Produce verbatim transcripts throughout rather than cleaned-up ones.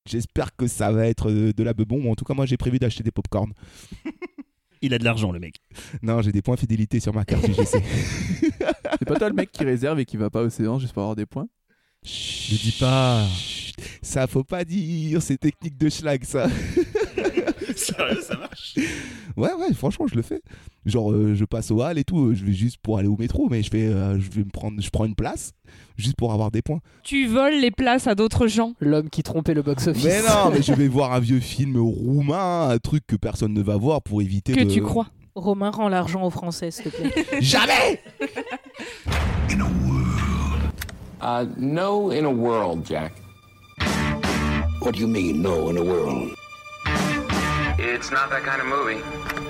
J'espère que ça va être de la bebon. En tout cas, moi, j'ai prévu d'acheter des pop-corn. Il a de l'argent, le mec. Non, j'ai des points fidélité sur ma carte U G C. C'est pas toi le mec qui réserve et qui va pas au séance juste pour avoir des points? Ne dis pas. Chut, ça, faut pas dire. C'est technique de schlag, ça. Sérieux, ça marche? Ouais, ouais, franchement, je le fais. Genre, euh, je passe au hall et tout. Je vais juste pour aller au métro, mais je, fais, euh, je, vais me prendre, je prends une place juste pour avoir des points. Tu voles les places à d'autres gens. L'homme qui trompait le box-office. Mais non, mais je vais voir un vieux film roumain, un truc que personne ne va voir pour éviter Que de... tu crois. Romain, rend l'argent aux Français, s'il te plaît. Jamais. In a world. Uh, no in a world, Jack. What do you mean, no in a world? It's not that kind of movie.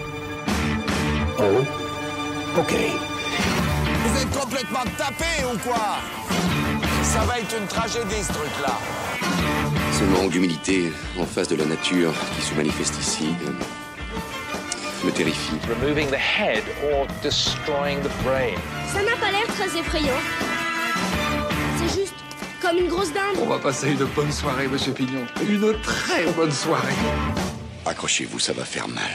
Oh? Okay. Vous êtes complètement tapés ou quoi? Ça va être une tragédie, ce truc-là. Ce manque d'humilité en face de la nature qui se manifeste ici euh, me terrifie. Removing the head or destroying the brain. Ça n'a pas l'air très effrayant. C'est juste comme une grosse dinde. On va passer une bonne soirée, monsieur Pignon. Une très bonne soirée. Accrochez-vous, ça va faire mal.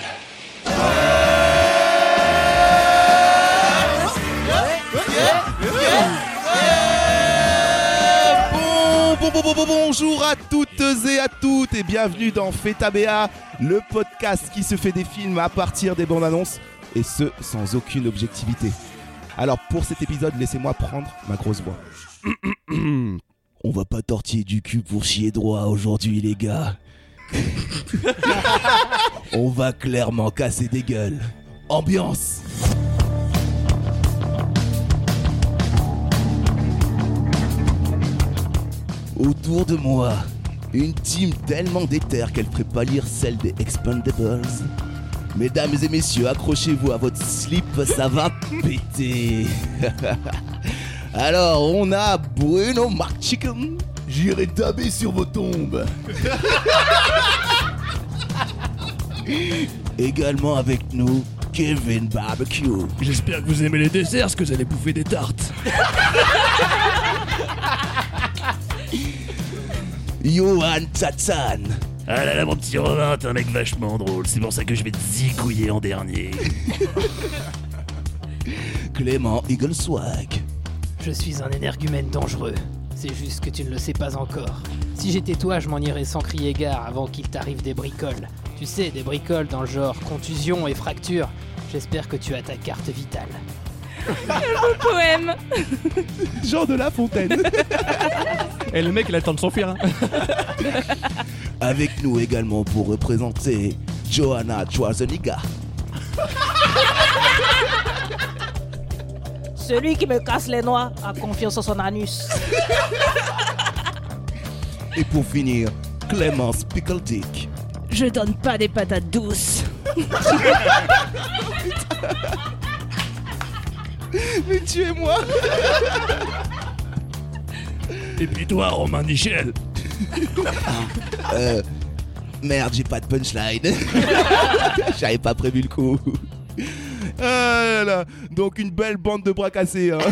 Bon, bon, bon, bon, bon, bonjour à toutes et à toutes et bienvenue dans Feta B A, le podcast qui se fait des films à partir des bandes annonces et ce sans aucune objectivité. Alors pour cet épisode, laissez-moi prendre ma grosse voix. On va pas tortiller du cul pour chier droit aujourd'hui les gars. On va clairement casser des gueules. Ambiance. Autour de moi, une team tellement déterre qu'elle ferait pâlir celle des Expendables. Mesdames et messieurs, accrochez-vous à votre slip, ça va péter. Alors, on a Bruno Mark Chicken. J'irai taber sur vos tombes. Également avec nous, Kevin Barbecue. J'espère que vous aimez les desserts, parce que vous allez bouffer des tartes. Johan Tatsan. Ah là là, mon petit Romain, t'es un mec vachement drôle. C'est pour ça que je vais te zigouiller en dernier. Clément Eagle Swag. Je suis un énergumène dangereux. C'est juste que tu ne le sais pas encore. Si j'étais toi, je m'en irais sans crier gare avant qu'il t'arrive des bricoles. Tu sais, des bricoles dans le genre contusion et fracture. J'espère que tu as ta carte vitale. Le poème. Jean de La Fontaine. Et le mec, il attend de s'enfuir. Hein. Avec nous également pour représenter Johanna Schwarzenegger. Celui qui me casse les noix a confiance en son anus. Et pour finir, Clémence Pickle Dick. Je donne pas des patates douces. Mais tuez-moi. Et puis toi, Romain Michel. euh, Merde, j'ai pas de punchline. J'avais pas prévu le coup. Ah là là. Donc une belle bande de bras cassés. Hein.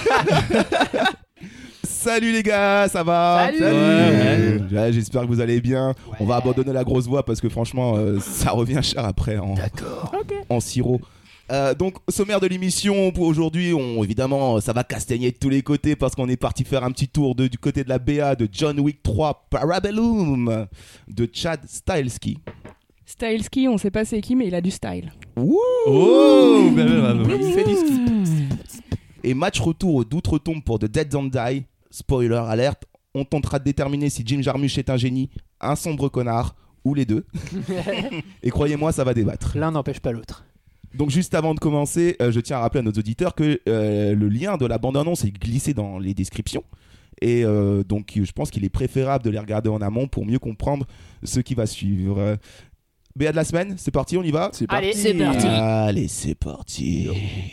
Salut les gars, ça va? Salut. Ouais, ouais. J'espère que vous allez bien. Ouais. On va abandonner la grosse voix parce que franchement, euh, ça revient cher après en, en sirop. Euh, donc sommaire de l'émission pour aujourd'hui, on, évidemment ça va castagner de tous les côtés parce qu'on est parti faire un petit tour de, du côté de la B A de John Wick trois Parabellum de Chad Stahelski. Stahelski, on sait pas c'est qui mais il a du style. Ouh oh, bravo. Il fait du ski. Et match retour d'outre-tombe pour The Dead Don't Die. Spoiler alerte, on tentera de déterminer si Jim Jarmusch est un génie, un sombre connard ou les deux. Et croyez-moi, ça va débattre. L'un n'empêche pas l'autre. Donc juste avant de commencer, euh, je tiens à rappeler à nos auditeurs que euh, le lien de la bande-annonce est glissé dans les descriptions. Et euh, donc je pense qu'il est préférable de les regarder en amont pour mieux comprendre ce qui va suivre. B A de la semaine, c'est parti, on y va? C'est Allez, c'est parti. Allez, c'est parti.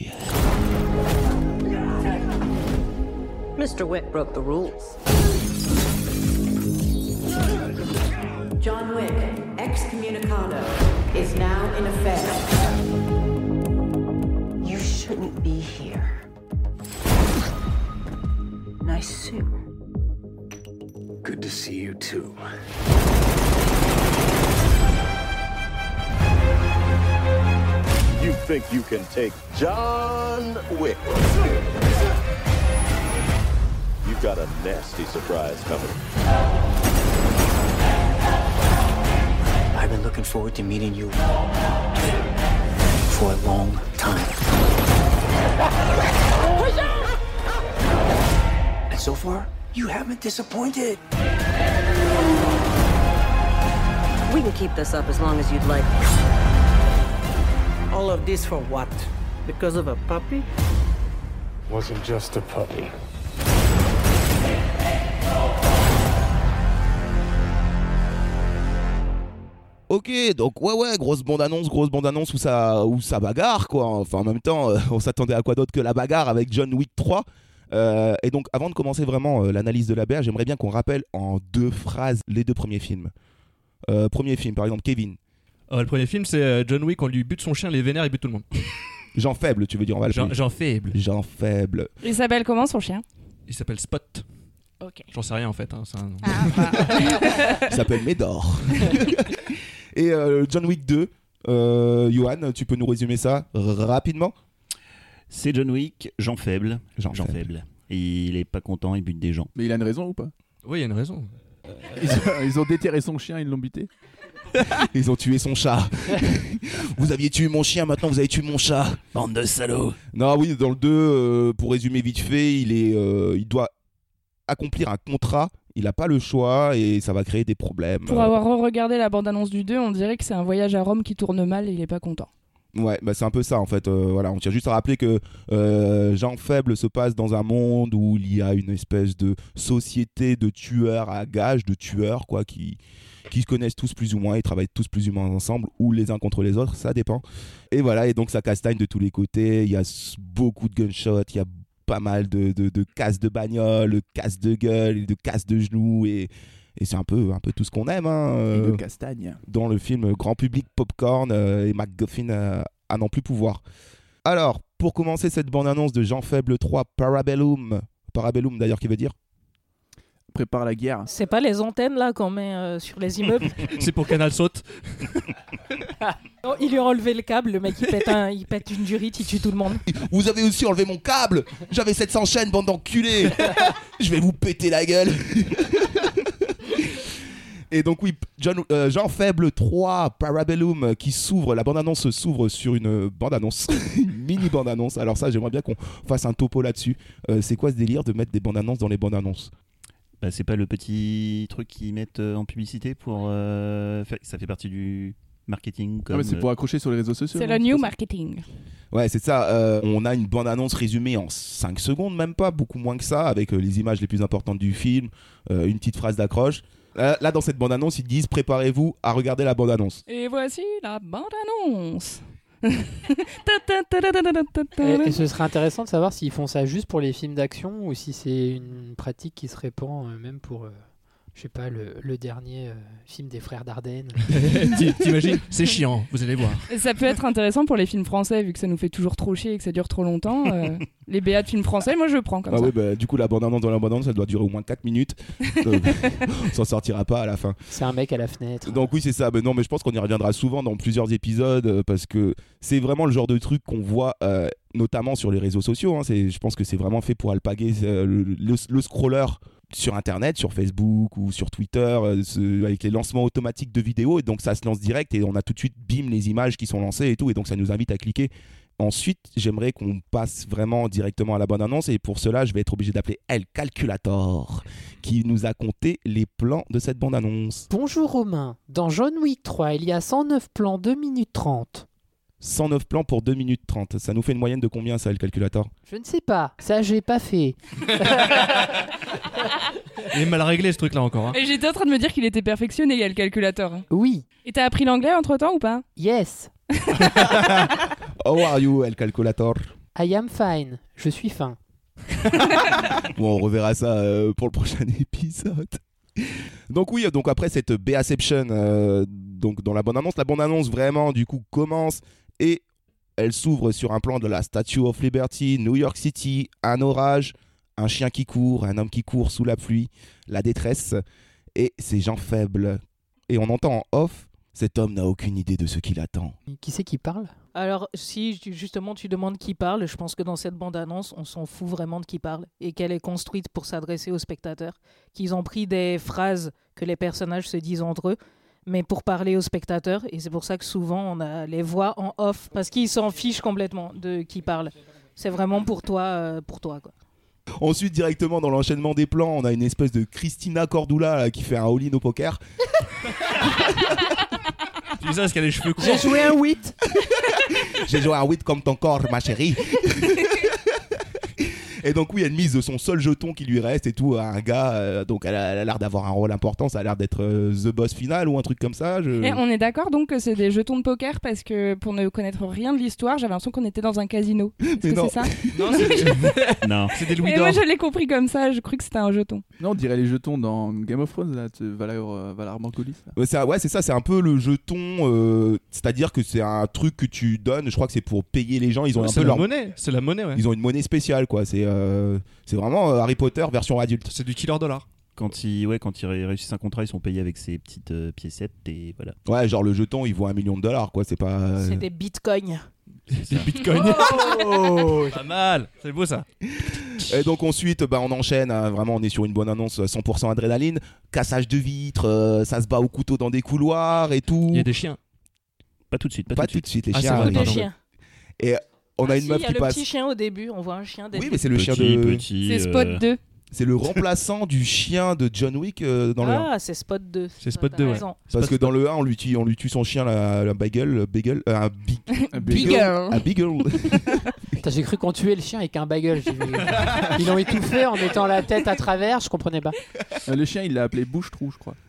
Mister Wick broke the rules. John Wick, excommunicado, is now in effect. You shouldn't be here. Nice suit. Good to see you too. think you can take John Wick? You've got a nasty surprise coming. I've been looking forward to meeting you for a long time. And so far, you haven't disappointed. We can keep this up as long as you'd like. All of this for what? Because of a puppy? Wasn't just a puppy. Ok, donc ouais ouais, grosse bande-annonce, grosse bande-annonce où ça, où ça bagarre quoi. Enfin en même temps, euh, on s'attendait à quoi d'autre que la bagarre avec John Wick trois. Euh, et donc avant de commencer vraiment euh, l'analyse de la B A, j'aimerais bien qu'on rappelle en deux phrases les deux premiers films. Euh, premier film, par exemple, Kevin. Oh, le premier film, c'est euh, John Wick, on lui bute son chien, les vénères, il bute tout le monde. Jean Faible, tu veux dire, on va le Jean, Jean Faible. Jean Faible. Il s'appelle comment son chien? Il s'appelle Spot. Ok. J'en sais rien en fait. Hein, c'est un... ah, bah. Il s'appelle Médor. Et euh, John Wick deux, euh, Johan, tu peux nous résumer ça r- rapidement? C'est John Wick, Jean Faible. Jean, Jean Faible. Faible. Et il est pas content, il bute des gens. Mais il a une raison ou pas? Oui, il y a une raison. Ils ont, ils ont déterré son chien, ils l'ont buté. Ils ont tué son chat. Vous aviez tué mon chien, maintenant vous avez tué mon chat. Bande de salauds. Non, oui, dans le deux, euh, pour résumer vite fait, il, est, euh, il doit accomplir un contrat. Il n'a pas le choix et ça va créer des problèmes. Pour avoir regardé la bande-annonce du deux, on dirait que c'est un voyage à Rome qui tourne mal et il est pas content. Ouais, bah c'est un peu ça en fait. Euh, voilà, on tient juste à rappeler que euh, Jean Faible se passe dans un monde où il y a une espèce de société de tueurs à gages, de tueurs quoi, qui, qui se connaissent tous plus ou moins, ils travaillent tous plus ou moins ensemble ou les uns contre les autres, ça dépend. Et voilà, et donc ça castagne de tous les côtés. Il y a beaucoup de gunshots, il y a pas mal de, de, de casses de bagnole, de casses de gueule, de casses de genoux et, et c'est un peu, un peu tout ce qu'on aime hein, Et euh, de castagne. dans le film grand public popcorn euh, et MacGuffin euh, à n'en plus pouvoir. Alors, pour commencer cette bande-annonce de Jean Faible trois, Parabellum, Parabellum d'ailleurs qui veut dire Prépare la guerre. C'est pas les antennes là qu'on met euh, sur les immeubles? C'est pour Canal Saute. Oh, il lui a enlevé le câble, le mec il pète, un, il pète une durite, il tue tout le monde. Vous avez aussi enlevé mon câble. J'avais sept cents chaînes, bande d'enculés. Je vais vous péter la gueule. Et donc oui, John, euh, Jean Faible trois, Parabellum, qui s'ouvre, la bande-annonce s'ouvre sur une bande-annonce, une mini bande-annonce. Alors ça, j'aimerais bien qu'on fasse un topo là-dessus. Euh, c'est quoi ce délire de mettre des bandes-annonces dans les bandes-annonces? Bah, c'est pas le petit truc qu'ils mettent euh, en publicité pour euh, faire... Ça fait partie du marketing comme... Ah, mais c'est pour accrocher sur les réseaux sociaux. C'est non, le new ça marketing. Ouais, c'est ça. Euh, on a une bande-annonce résumée en cinq secondes, même pas, beaucoup moins que ça, avec euh, les images les plus importantes du film, euh, une petite phrase d'accroche. Euh, là, dans cette bande-annonce, ils disent « Préparez-vous à regarder la bande-annonce ». Et voici la bande-annonce. Et, et ce serait intéressant de savoir s'ils font ça juste pour les films d'action ou si c'est une pratique qui se répand euh, même pour, euh, je sais pas, le, le dernier euh, film des frères Dardenne. T'imagines? C'est chiant, vous allez voir. Et ça peut être intéressant pour les films français, vu que ça nous fait toujours trop chier et que ça dure trop longtemps. Euh, les B A de films français, moi je prends comme bah ça. Oui, bah, du coup, la bande-annonce dans la bande-annonce, elle doit durer au moins quatre minutes. Donc, on s'en sortira pas à la fin. C'est un mec à la fenêtre. Donc oui, c'est ça. Mais non, mais je pense qu'on y reviendra souvent dans plusieurs épisodes euh, parce que c'est vraiment le genre de truc qu'on voit euh, notamment sur les réseaux sociaux. Hein. C'est, je pense que c'est vraiment fait pour alpaguer euh, le, le, le scroller sur Internet, sur Facebook ou sur Twitter, euh, ce, avec les lancements automatiques de vidéos. Et donc ça se lance direct et on a tout de suite, bim, les images qui sont lancées et tout. Et donc ça nous invite à cliquer. Ensuite, j'aimerais qu'on passe vraiment directement à la bande-annonce et pour cela, je vais être obligé d'appeler El Calculator qui nous a compté les plans de cette bande-annonce. Bonjour Romain, dans John Wick trois, il y a cent neuf plans, deux minutes trente. cent neuf plans pour deux minutes trente. Ça nous fait une moyenne de combien ça, El Calculator? Je ne sais pas, ça j'ai pas fait. Il est mal réglé ce truc là encore. Hein. Et j'étais en train de me dire qu'il était perfectionné, il y a le calculateur. Oui. Et t'as appris l'anglais entre temps ou pas? Yes. How are you, El Calculator? I am fine, je suis fin. Bon, on reverra ça euh, pour le prochain épisode. Donc oui, donc après cette Beaception, euh, donc dans la bande-annonce, la bande-annonce vraiment du coup commence et elle s'ouvre sur un plan de la Statue of Liberty, New York City, un orage, un chien qui court, un homme qui court sous la pluie, la détresse et ces gens faibles. Et on entend en off, cet homme n'a aucune idée de ce qui l'attend. Qui c'est qui parle? Alors, si tu- justement tu demandes qui parle, je pense que dans cette bande-annonce, on s'en fout vraiment de qui parle et qu'elle est construite pour s'adresser aux spectateurs, qu'ils ont pris des phrases que les personnages se disent entre eux, mais pour parler aux spectateurs, et c'est pour ça que souvent on a les voix en off, parce qu'ils s'en fichent complètement de qui parle. C'est vraiment pour toi, euh, pour toi, quoi. Ensuite, directement dans l'enchaînement des plans, on a une espèce de Christina Cordula là, qui fait un all-in au poker. Tu dis ça parce qu'elle a les cheveux courts. J'ai joué un huit. J'ai joué un huit comme ton corps, ma chérie. Et donc oui, elle mise son seul jeton qui lui reste et tout à un gars. euh, donc elle a, elle a l'air d'avoir un rôle important. Ça a l'air d'être euh, the boss final ou un truc comme ça. Je... Et on est d'accord donc que c'est des jetons de poker parce que pour ne connaître rien de l'histoire, j'avais l'impression qu'on était dans un casino. Est-ce Mais que non. c'est ça? Non, c'est Non. c'est des louis Et d'or. moi je l'ai compris comme ça, je crois que c'était un jeton. Non, on dirait les jetons dans Game of Thrones, là, tu- Valar, euh, Valar Morghulis. là. Ouais, c'est, ouais, c'est ça, c'est un peu le jeton. euh, c'est-à-dire que c'est un truc que tu donnes. Je crois que c'est pour payer les gens. Ils ont un C'est peu la leur. monnaie. C'est la monnaie, ouais. Ils ont une monnaie spéciale, quoi. C'est, euh, c'est vraiment euh, Harry Potter version adulte. C'est du killer dollar. Quand ils, ouais, quand ils ré- réussissent un contrat, ils sont payés avec ces petites euh, piécettes et voilà. Ouais, genre le jeton, il vaut un million de dollars, quoi. C'est pas. euh, C'est des bitcoins. C'est bitcoin. Oh Pas mal. C'est beau ça. Et donc ensuite, bah, on enchaîne, hein, vraiment on est sur une bonne annonce, cent pour cent adrénaline, cassage de vitres, euh, ça se bat au couteau dans des couloirs et tout. Il y a des chiens. Pas tout de suite, pas, Pas tout de suite. les Ah, c'est chiens. vrai, arrivent. Des pardon. chiens. Et on a Ah une si, meuf il y a qui le passe. petit chien au début, on voit un chien. Oui, mais c'est le chien Petit, de. petit, C'est euh, Spot deux. C'est le remplaçant du chien de John Wick euh, dans le un. Ah, c'est Spot deux. C'est Spot T'as deux, ouais. raison. Parce que dans le un, on lui tue, on lui tue son chien, la, la bagel, bagel, euh, un big, Un Beagle. un beagle. Putain, j'ai cru qu'on tuait le chien avec un bagel. J'ai vu. Ils l'ont étouffé en mettant la tête à travers, je comprenais pas. Euh, le chien, il l'a appelé Bouche-Trou, je crois.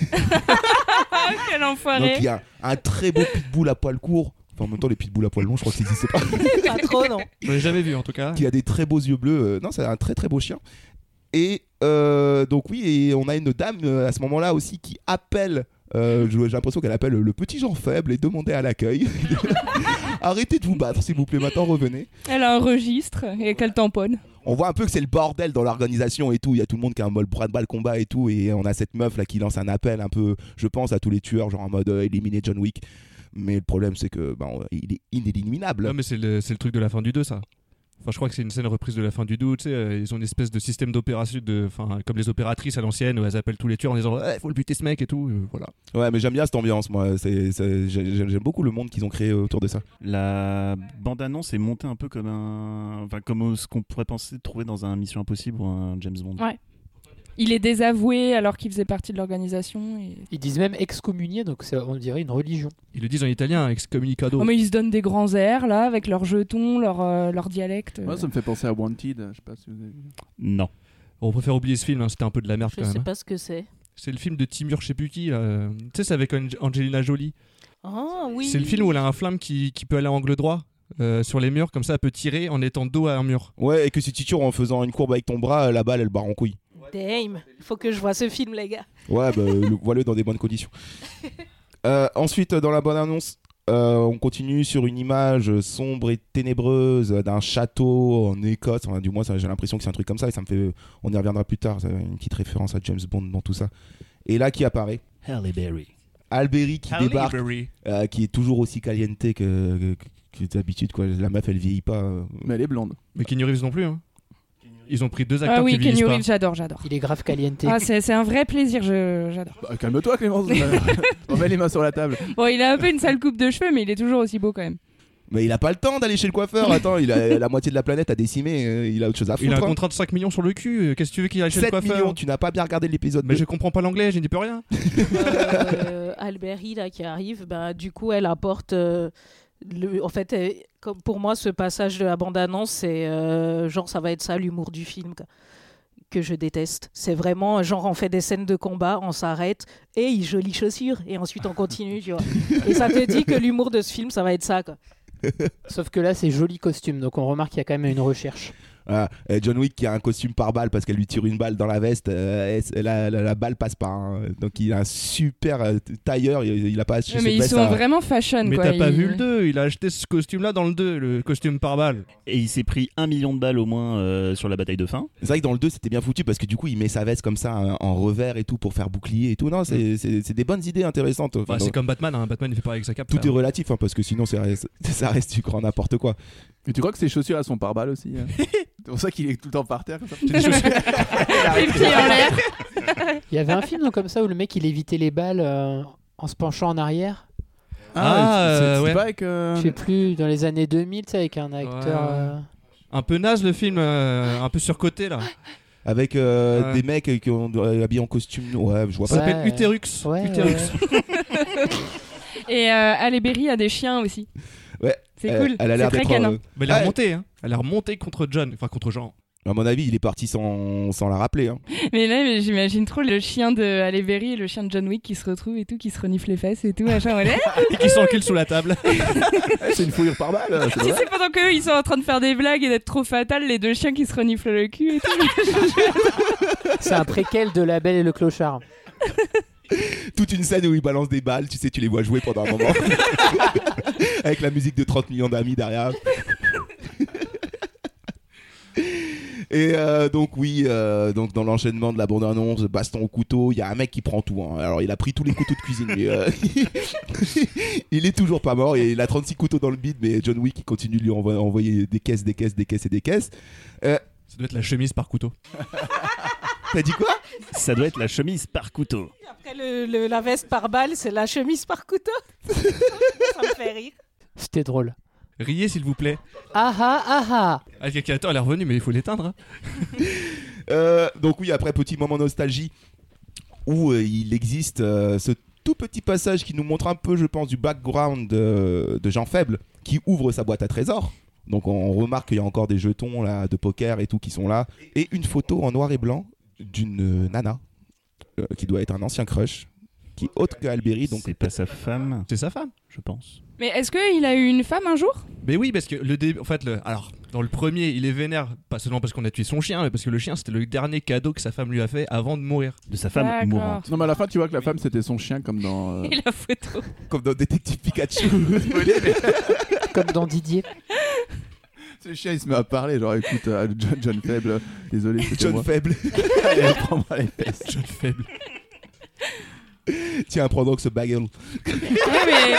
Ah, quel Donc enfoiré. il y a un très beau pitbull à poil court. Enfin, en même temps, les pitbulls à poil long, je crois que ça n'existe pas. Pas trop, non. Je l'ai jamais vu en tout cas. Qui a des très beaux yeux bleus. euh, non, c'est un très très beau chien. Et euh, donc oui, et on a une dame euh, à ce moment-là aussi qui appelle. euh, j'ai l'impression qu'elle appelle le petit genre faible et demandait à l'accueil. Arrêtez de vous battre, s'il vous plaît. Maintenant, revenez. Elle a un registre et qu'elle tamponne. On voit un peu que c'est le bordel dans l'organisation et tout. Il y a tout le monde qui a un mode bras-de-balle combat et tout. Et on a cette meuf là qui lance un appel un peu, je pense, à tous les tueurs, genre en mode euh, éliminer John Wick. Mais le problème, c'est que bah, on- il est inéliminable. Non mais c'est le, c'est le truc de la fin du deux ça. Enfin je crois que c'est une scène reprise de la fin du deux, tu sais, euh, ils ont une espèce de système d'opération de, enfin comme les opératrices à l'ancienne où elles appellent tous les tueurs en disant il faut le buter ce mec et tout, euh, voilà. Ouais, mais j'aime bien cette ambiance, moi. C'est, c'est- j'ai- j'aime beaucoup le monde qu'ils ont créé autour de ça. La bande-annonce est montée un peu comme un, enfin comme ce qu'on pourrait penser trouver dans un Mission Impossible ou un James Bond. Ouais. Il est désavoué alors qu'il faisait partie de l'organisation. Et... Ils disent même excommunié, donc c'est- on dirait une religion. Ils le disent en italien, excommunicado. Oh, mais ils se donnent des grands airs là avec leurs jetons, leur, euh, leur dialecte. Moi, ça me fait penser à Wanted, je sais pas si vous avez vu. Non. On préfère oublier ce film, hein, c'était un peu de la merde Je quand même. sais hein. pas ce que c'est. C'est le film de Timur, je sais plus qui. là. Tu sais, c'est avec Ange- Angelina Jolie. Ah oui. C'est le film où elle a un flamme qui, qui peut aller à angle droit euh, sur les murs, comme ça elle peut tirer en étant dos à un mur. Ouais, et que si tu tires en faisant une courbe avec ton bras, la balle elle barre en couille. Damn, faut que je vois ce film, les gars. Ouais, bah, le, voilà dans des bonnes conditions. Euh, ensuite, dans la bonne annonce, euh, on continue sur une image sombre et ténébreuse d'un château en Écosse. Enfin, du moins, ça, j'ai l'impression que c'est un truc comme ça. Et ça me fait, on y reviendra plus tard. Ça, une petite référence à James Bond dans tout ça. Et là, qui apparaît Halle Berry. Halle Berry qui Halle débarque, Berry. euh, qui est toujours aussi caliente que, que, que, que d'habitude. Quoi. La meuf, elle vieillit pas. euh. Mais elle est blonde. Mais Keanu Reeves non plus. Hein. Ils ont pris deux acteurs Ah oui, qui vieillissent Keanu pas. Reeves, j'adore, j'adore. Il est grave caliente. Ah, c'est, c'est un vrai plaisir, je, j'adore. Bah, calme-toi, Clémence. On met les mains sur la table. Bon, il a un peu une sale coupe de cheveux, mais il est toujours aussi beau quand même. Mais il a pas le temps d'aller chez le coiffeur. Attends, il a la moitié de la planète à décimer. euh, Il a autre chose à foutre. Il a un hein. contrat de cinq millions sur le cul. euh, Qu'est-ce que tu veux qu'il aille chez le sept coiffeur millions, tu n'as pas bien regardé l'épisode Mais deux. je comprends pas l'anglais, je n'y peux rien. Euh, Alberi là qui arrive, bah, du coup elle apporte. euh, le, en fait, euh, comme pour moi, ce passage de la bande-annonce, c'est euh, genre ça va être ça l'humour du film quoi, que je déteste. C'est vraiment genre on fait des scènes de combat, on s'arrête et hey, jolies chaussures et ensuite on continue, tu vois. Et ça te dit que l'humour de ce film, ça va être ça quoi. Sauf que là, c'est joli costume, donc on remarque qu'il y a quand même une recherche. Voilà. Et John Wick qui a un costume par balle parce qu'elle lui tire une balle dans la veste, euh, et la, la, la balle passe pas. Hein. Donc il a un super euh, tailleur, il, il a pas acheté Ouais, cette mais ils veste sont à- vraiment fashion. Mais quoi. t'as pas Ils- vu le deux, il a acheté ce costume-là dans le deux, le costume par balle. Et il s'est pris un million de balles au moins euh, sur la bataille de fin. C'est vrai que dans le deux c'était bien foutu parce que du coup il met sa veste comme ça hein, en revers et tout pour faire bouclier et tout. Non, c'est, c'est, c'est des bonnes idées intéressantes. Enfin, Bah, c'est donc, comme Batman, hein. Batman il fait pareil avec sa cape. tout là. est relatif hein, parce que sinon ça reste, ça reste du grand n'importe quoi. Et tu crois que ses chaussures elles sont par balle aussi hein C'est pour ça qu'il est tout le temps par terre comme ça. Les pieds en l'air. Il y avait un film comme ça où le mec il évitait les balles euh, en se penchant en arrière. Ah, c'est- euh, c'est ouais. pas avec. euh, Je sais plus, dans les années deux mille, tu sais, avec un acteur. Ouais. euh, Un peu naze le film, euh, un peu surcoté là. Avec euh, Ouais. des mecs qui ont euh, habillés en costume. Ouais, je vois Ça pas. s'appelle Ouais. Utérux. Ouais, Utérux. ouais. Et euh, Halle Berry a des chiens aussi. Ouais. C'est Elle- cool. Elle a l'air C'est très d'être. canin. euh, Mais elle est Ah, remontée, hein. Elle est remontée contre John, enfin contre Jean. À mon avis, il est parti sans, sans la rappeler. Hein. Mais là, mais j'imagine trop le chien de Halle Berry et le chien de John Wick qui se retrouvent et tout, qui se reniflent les fesses et tout. Machin, ouais. Et qui s'encule sous la table. eh, c'est une fourrure par balle. hein, c'est Tu vrai. sais, pendant qu'eux ils sont en train de faire des blagues et d'être trop fatales, les deux chiens qui se reniflent le cul et tout. C'est un préquel de La Belle et le Clochard. Toute une scène où ils balancent des balles, tu sais, tu les vois jouer pendant un moment. Avec la musique de trente millions d'amis derrière. Et euh, donc oui, euh, donc dans l'enchaînement de la bande-annonce, baston au couteau, il y a un mec qui prend tout. Hein. Alors il a pris tous les couteaux de cuisine, mais euh, il est toujours pas mort. Et il a trente-six couteaux dans le bide, mais John Wick il continue de lui envo- envoyer des caisses, des caisses, des caisses et des caisses. Euh, Ça doit être la chemise par couteau. T'as dit quoi? Ça doit être la chemise par couteau. Après le, le- la veste par balle, c'est la chemise par couteau. Ça me fait rire. C'était drôle. Riez s'il vous plaît. Ah ah ah ah. Ah, le calculateur elle est revenu, mais il faut l'éteindre. Hein. Euh, donc oui, après petit moment nostalgie où euh, il existe euh, ce tout petit passage qui nous montre un peu, je pense, du background de, de Jean Faible qui ouvre sa boîte à trésors. Donc on remarque qu'il y a encore des jetons là, de poker et tout qui sont là. Et une photo en noir et blanc d'une euh, nana euh, qui doit être un ancien crush, qui est autre que Alberi. Donc C'est pas sa femme, C'est sa femme. je pense. Mais est-ce qu'il a eu une femme un jour? Mais oui, parce que le début, en fait, le... alors dans le premier, il est vénère, pas seulement parce qu'on a tué son chien, mais parce que le chien c'était le dernier cadeau que sa femme lui a fait avant de mourir. De sa femme D'accord. mourante. Non mais à la fin tu vois que la femme c'était son chien comme dans. euh, Et la photo. comme dans Détective Pikachu. Comme dans Didier. Ce chien il se met à parler genre écoute euh, John, John Faible, euh, désolé c'était John moi. Faible. Allez prends-moi les fesses. John Faible. Tiens, prends donc ce bagel. Ouais, mais...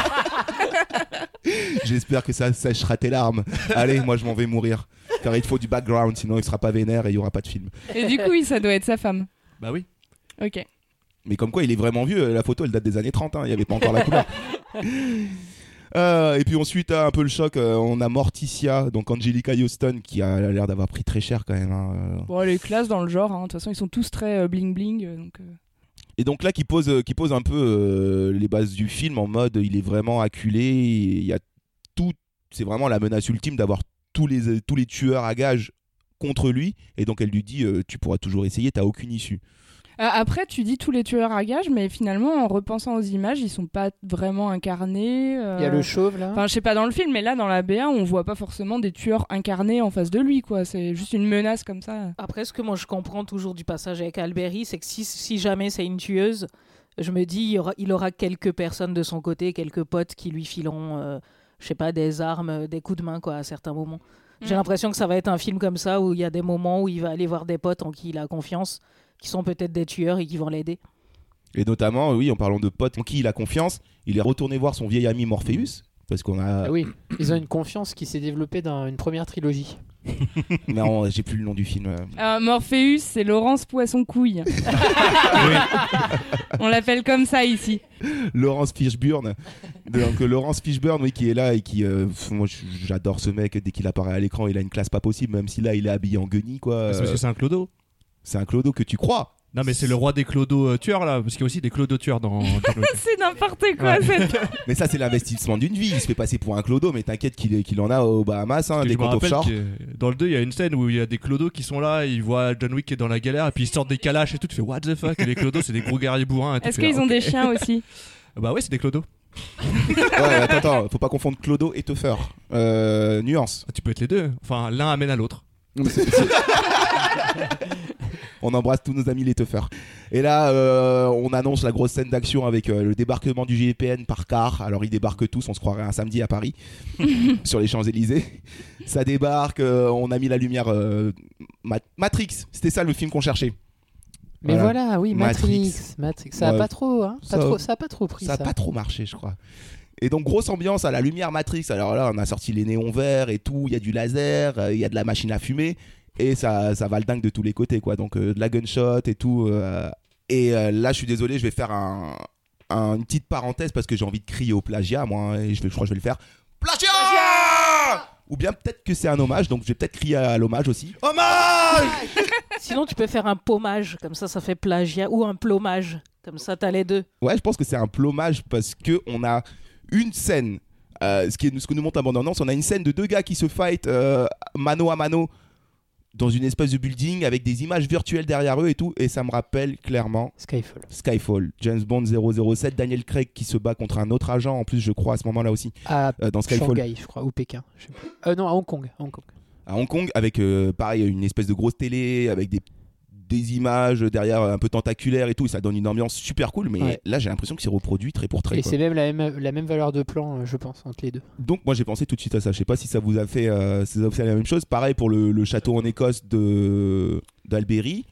J'espère que ça sèchera tes larmes. Allez, moi je m'en vais mourir. Car il faut du background, sinon il sera pas vénère et il y aura pas de film. Et du coup, oui, ça doit être sa femme. Bah oui. Ok. Mais comme quoi, il est vraiment vieux. La photo, elle date des années trente. Hein. Il n'y avait pas encore la couleur. Euh, et puis ensuite, un peu le choc. euh, on a Morticia, donc Angelica Houston, qui a l'air d'avoir pris très cher quand même. Hein. Bon, les classes dans le genre, hein. De toute façon, ils sont tous très euh, bling bling. euh, Donc, euh. Et donc là, qui pose, euh, qui pose un peu euh, les bases du film en mode, il est vraiment acculé. Il y a tout. C'est vraiment la menace ultime d'avoir tous les tous les tueurs à gages contre lui. Et donc elle lui dit, euh, tu pourras toujours essayer. T'as aucune issue. Euh, après, tu dis tous les tueurs à gages, mais finalement, en repensant aux images, ils sont pas vraiment incarnés. euh. Il y a le chauve là. Enfin, je sais pas dans le film, mais là, dans la B A, on voit pas forcément des tueurs incarnés en face de lui, quoi. C'est juste une menace comme ça. Après, ce que moi je comprends toujours du passage avec Alberi, c'est que si, si jamais c'est une tueuse, je me dis il, y aura, il aura quelques personnes de son côté, quelques potes qui lui fileront, euh, je sais pas, des armes, des coups de main, quoi, à certains moments. J'ai Mm. l'impression que ça va être un film comme ça où il y a des moments où il va aller voir des potes en qui il a confiance, qui sont peut-être des tueurs et qui vont l'aider. Et notamment, oui, en parlant de potes en qui il a confiance, il est retourné voir son vieil ami Morpheus. Parce qu'on a. Ah oui, ils ont une confiance qui s'est développée dans une première trilogie. Non, j'ai plus le nom du film. Euh, Morpheus, c'est Laurence Poisson-Couille. On l'appelle comme ça ici. Laurence Fishburne. Donc euh, Laurence Fishburne, oui, qui est là et qui. euh, pff, moi, j'adore ce mec. Dès qu'il apparaît à l'écran, il a une classe pas possible, même si là, il est habillé en guenille, quoi. C'est parce que c'est un clodo. C'est un clodo que tu crois. Non mais c'est le roi des clodos euh, tueurs là, parce qu'il y a aussi des clodos tueurs dans. C'est n'importe quoi. Ouais. Cette... Mais ça, c'est l'investissement d'une vie. Il se fait passer pour un clodo, mais t'inquiète qu'il, est- qu'il en a aux Bahamas, hein, Parce que des je me comptes rappelle offshore. que dans le deux, il y a une scène où il y a des clodos qui sont là, ils voient John Wick qui est dans la galère, et puis ils sortent des calaches et tout. Tu fais what the fuck? Et les clodos, c'est des gros guerriers bourrins. Et tout, Est-ce tu fais, qu'ils ont ok. des chiens aussi? Bah ouais, c'est des clodos. Ouais, attends, attends, faut pas confondre clodo et teufeur. Euh, nuance. Ah, tu peux être les deux. Enfin, l'un amène à l'autre. On embrasse tous nos amis les teufeurs. Et là, euh, on annonce la grosse scène d'action avec euh, le débarquement du G P N par car. Alors, ils débarquent tous, on se croirait un samedi à Paris, sur les Champs-Élysées. Ça débarque, euh, on a mis la lumière. Euh, Ma- Matrix, c'était ça le film qu'on cherchait. Mais voilà, voilà oui, Matrix. Matrix. Matrix. Ça a Ouais. pas trop, hein, pas Ça- trop, ça a pas trop pris. Ça Ça, a pas trop marché, je crois. Et donc, grosse ambiance à la lumière Matrix. Alors là, on a sorti les néons verts et tout. Il y a du laser, il euh, y a de la machine à fumer. Et ça, ça va le dingue de tous les côtés, quoi. Donc, euh, de la gunshot et tout. Euh, et euh, là, je suis désolé, je vais faire un, un- une petite parenthèse parce que j'ai envie de crier au plagiat, moi. Hein, et je, vais, je crois que je vais le faire. Plagiat, Ou bien peut-être que c'est un hommage. Donc, je vais peut-être crier à l'hommage aussi. Hommage. Sinon, tu peux faire un pommage, comme ça, ça fait plagiat, ou un plomage, comme ça, t'as les deux. Ouais, je pense que c'est un plomage parce que on a une scène. Euh, ce, qui est, ce que nous montre l'abondance, on a une scène de deux gars qui se fight euh, mano à mano dans une espèce de building avec des images virtuelles derrière eux et tout, et ça me rappelle clairement Skyfall. Skyfall, James Bond zéro zéro sept, Daniel Craig qui se bat contre un autre agent en plus, je crois à ce moment-là aussi, À euh, dans Skyfall. Shanghai, je crois, ou Pékin. Je sais plus. Euh, non, à Hong Kong. À Hong Kong. À Hong Kong avec euh, pareil une espèce de grosse télé avec des des images derrière un peu tentaculaires et tout, et ça donne une ambiance super cool, mais Ouais. là j'ai l'impression que c'est reproduit trait pour trait, Et quoi. c'est même la même, la même valeur de plan, euh, je pense, entre les deux. Donc moi j'ai pensé tout de suite à ça. Je sais pas si ça vous a fait, euh, si ça vous a fait la même chose. Pareil pour le, le château en Écosse de d'Alberi.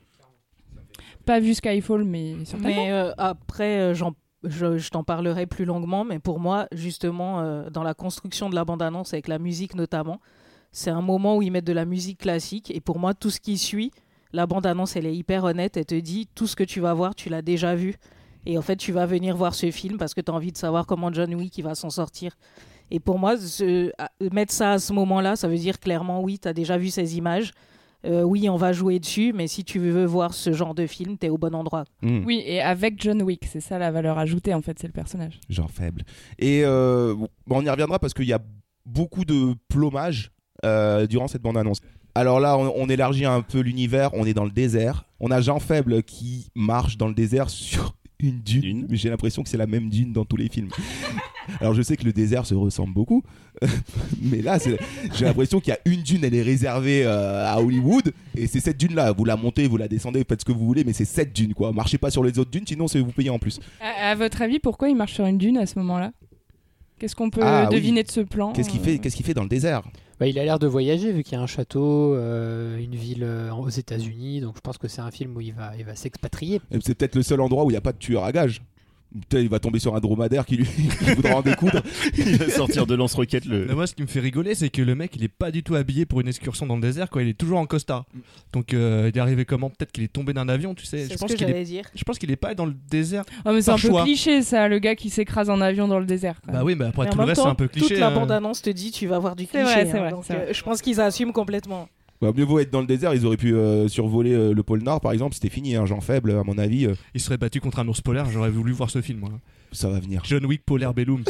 Pas vu Skyfall, mais certainement. Mais euh, après, euh, j'en- je, je t'en parlerai plus longuement, mais pour moi, justement, euh, dans la construction de la bande-annonce, avec la musique notamment, c'est un moment où ils mettent de la musique classique, et pour moi, tout ce qui suit, la bande-annonce, elle est hyper honnête, elle te dit, tout ce que tu vas voir, tu l'as déjà vu, et en fait, tu vas venir voir ce film parce que tu as envie de savoir comment John Wick il va s'en sortir. Et pour moi, ce- à- mettre ça à ce moment-là, ça veut dire clairement, oui, tu as déjà vu ces images, Euh, oui, on va jouer dessus, mais si tu veux voir ce genre de film, t'es au bon endroit. Mm. Oui, et avec John Wick, c'est ça la valeur ajoutée en fait, c'est le personnage. Genre faible. Et euh, bon, on y reviendra parce qu'il y a beaucoup de plomage euh, durant cette bande-annonce. Alors là, on, on élargit un peu l'univers, on est dans le désert. On a Jean Faible qui marche dans le désert sur une dune, mais j'ai l'impression que c'est la même dune dans tous les films. Alors je sais que le désert se ressemble beaucoup, mais là c'est- j'ai l'impression qu'il y a une dune, elle est réservée euh, à Hollywood, et c'est cette dune là, vous la montez, vous la descendez, vous faites ce que vous voulez, mais c'est cette dune quoi. Marchez pas sur les autres dunes, sinon c'est vous payer en plus. À, à votre avis, pourquoi il marche sur une dune à ce moment-là? Qu'est-ce qu'on peut Ah, deviner oui. de ce plan? Qu'est-ce qu'il euh, fait, qu'est-ce qu'il fait dans le désert? Bah, il a l'air de voyager vu qu'il y a un château, euh, une ville euh, aux États-Unis, donc je pense que c'est un film où il va, il va s'expatrier. Et c'est peut-être le seul endroit où il n'y a pas de tueur à gages. Peut-être il va tomber sur un dromadaire qui lui qui voudra en découdre. Il va sortir de lance-roquette le. Mais moi, ce qui me fait rigoler, c'est que le mec, il est pas du tout habillé pour une excursion dans le désert, quoi. Il est toujours en costard. Donc, euh, il est arrivé comment? Peut-être qu'il est tombé d'un avion, tu sais. C'est Je ce pense que qu'il j'allais est... dire. Je pense qu'il est pas dans le désert. Ah, mais c'est par un peu choix. cliché ça, le gars qui s'écrase en avion dans le désert. quoi. Bah oui, mais après Mais en tout le même reste, c'est temps, un peu cliché. toute la hein. bande-annonce te dit tu vas voir du C'est cliché. vrai, c'est hein. vrai, Donc, c'est vrai. euh, je pense qu'ils assument complètement. Bah, mieux vaut être dans le désert, ils auraient pu euh, survoler euh, le pôle Nord par exemple, c'était fini, un Jean Faible à mon avis. euh, Il serait battu contre un ours polaire, j'aurais voulu voir ce film. Moi. ça va venir. John Wick, Polaire Bellum.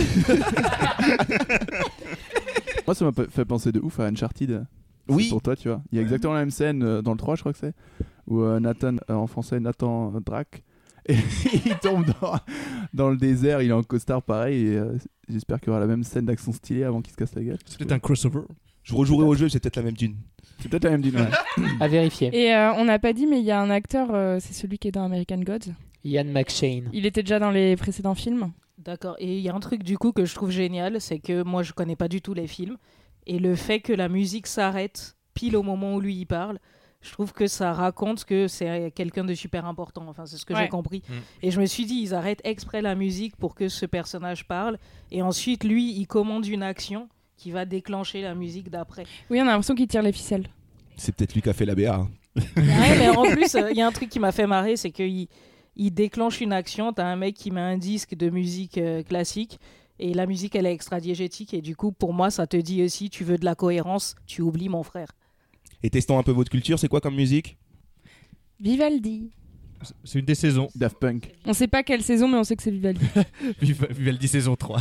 Moi, ça m'a p- fait penser de ouf à Uncharted. C'est Oui. Pour toi, tu vois. Il y a exactement la même scène euh, dans le trois, je crois que c'est, où euh, Nathan, euh, en français, Nathan Drake, et il tombe dans, dans le désert, il est en costard pareil, et euh, j'espère qu'il y aura la même scène d'action stylée avant qu'il se casse la gueule. C'est peut-être un crossover. Je rejouerai au jeu, c'est peut-être la même dune. C'est peut-être la même dynamique. À vérifier. Et euh, on n'a pas dit, mais il y a un acteur, euh, c'est celui qui est dans American Gods. Ian McShane. Il était déjà dans les précédents films. D'accord. Et il y a un truc du coup que je trouve génial, c'est que moi je connais pas du tout les films. Et le fait que la musique s'arrête pile au moment où lui il parle, je trouve que ça raconte que c'est quelqu'un de super important. Enfin, c'est ce que Ouais. j'ai compris. Mm. Et je me suis dit, ils arrêtent exprès la musique pour que ce personnage parle. Et ensuite, lui, il commande une action qui va déclencher la musique d'après. Oui, on a l'impression qu'il tire les ficelles. C'est peut-être lui qui a fait la B A. hein. Ouais, mais en plus, il y a un truc qui m'a fait marrer, c'est qu'il il déclenche une action. T'as un mec qui met un disque de musique euh, classique. Et la musique, elle est extra-diégétique. Et du coup, pour moi, ça te dit aussi, tu veux de la cohérence, tu oublies mon frère. Et testons un peu votre culture, c'est quoi comme musique? Vivaldi. C'est une des saisons. Daft Punk. On sait pas quelle saison, mais on sait que c'est Vivaldi. Viv- Vivaldi saison trois.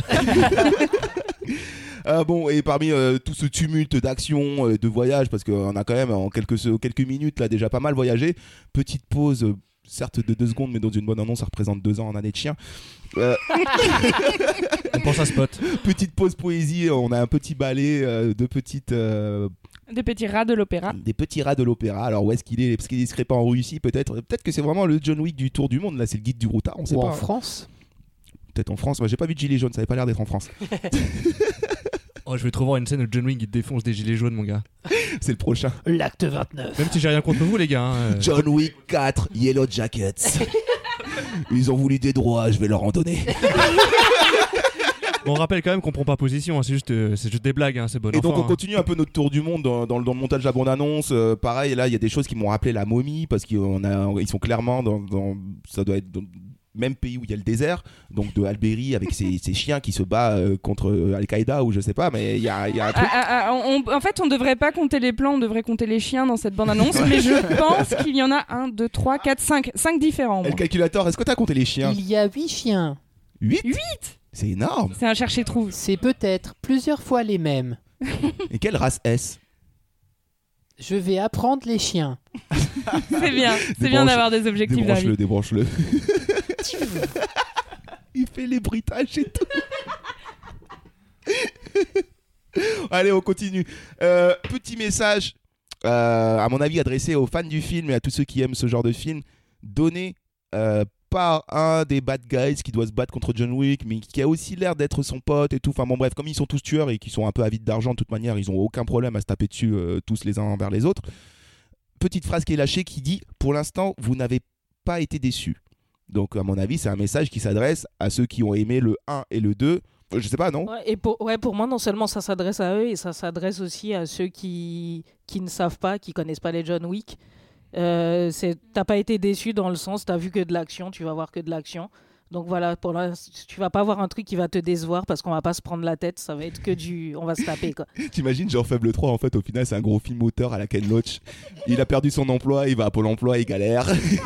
Ah bon, et parmi euh, tout ce tumulte d'action, euh, de voyage, parce qu'on a quand même en quelques, quelques minutes là déjà pas mal voyagé, petite pause euh, certes de deux secondes, mais dans une bonne annonce, ça représente deux ans en année de chien. Euh... On pense à Spot. Petite pause poésie, on a un petit ballet euh, de petites... Euh... Des petits rats de l'opéra. Des petits rats de l'opéra. Alors où est-ce qu'il est? Parce qu'il ne serait pas en Russie, peut-être. Peut-être que c'est vraiment le John Wick du tour du monde. Là, c'est le guide du routard. On sait Ou pas. en France. Peut-être en France. Moi, j'ai pas vu de gilet jaune. Ça avait pas l'air d'être en France. Oh, je vais trop voir une scène où John Wick il défonce des gilets jaunes, mon gars. C'est le prochain. L'acte vingt-neuf. Même si j'ai rien contre vous, les gars. Hein. John Wick quatre, Yellow Jackets. Ils ont voulu des droits, je vais leur en donner. Bon, on rappelle quand même qu'on prend pas position, hein, c'est juste, euh, c'est juste des blagues, hein, c'est bon. Et donc enfant, on continue un peu notre tour du monde dans, dans, dans le montage de la bande-annonce. Euh, pareil, là il y a des choses qui m'ont rappelé la momie parce qu'ils sont clairement dans, dans ça doit être dans le même pays où il y a le désert, donc de Alberi avec ses, ses chiens qui se bat euh, contre Al-Qaïda ou je sais pas, mais il y a, y a un truc. Ah, ah, ah, on, en fait, on devrait pas compter les plans, on devrait compter les chiens dans cette bande-annonce, mais je pense qu'il y en a un, deux, trois, quatre, cinq, cinq différents. Et le calculateur, est-ce que t'as compté les chiens? Il y a huit chiens. huit huit C'est énorme. C'est un chercher-trouve. C'est peut-être plusieurs fois les mêmes. Et quelle race est-ce? Je vais apprendre les chiens. C'est bien, c'est bien d'avoir des objectifs dans la vie. Débranche-le, débranche-le. Il fait les bruitages et tout. Allez, on continue. Euh, petit message, euh, à mon avis, adressé aux fans du film et à tous ceux qui aiment ce genre de film. Donné euh, par un des bad guys qui doit se battre contre John Wick, mais qui a aussi l'air d'être son pote et tout. Enfin bon, bref, comme ils sont tous tueurs et qu'ils sont un peu avides d'argent, de toute manière, ils n'ont aucun problème à se taper dessus euh, tous les uns envers les autres. Petite phrase qui est lâchée qui dit « Pour l'instant, vous n'avez pas été déçus ». Donc, à mon avis, c'est un message qui s'adresse à ceux qui ont aimé le un et le deux. Je sais pas, non? Ouais, et pour, ouais, pour moi, non seulement ça s'adresse à eux, et ça s'adresse aussi à ceux qui, qui ne savent pas, qui connaissent pas les John Wick. Euh, c'est, t'as pas été déçu dans le sens, t'as vu que de l'action, tu vas voir que de l'action. Donc voilà, pour là, tu vas pas voir un truc qui va te décevoir parce qu'on va pas se prendre la tête, ça va être que du... On va se taper, quoi. T'imagines, genre Faible trois, en fait, au final, c'est un gros film auteur à la Ken Loach. Il a perdu son emploi, il va à Pôle emploi, il galère.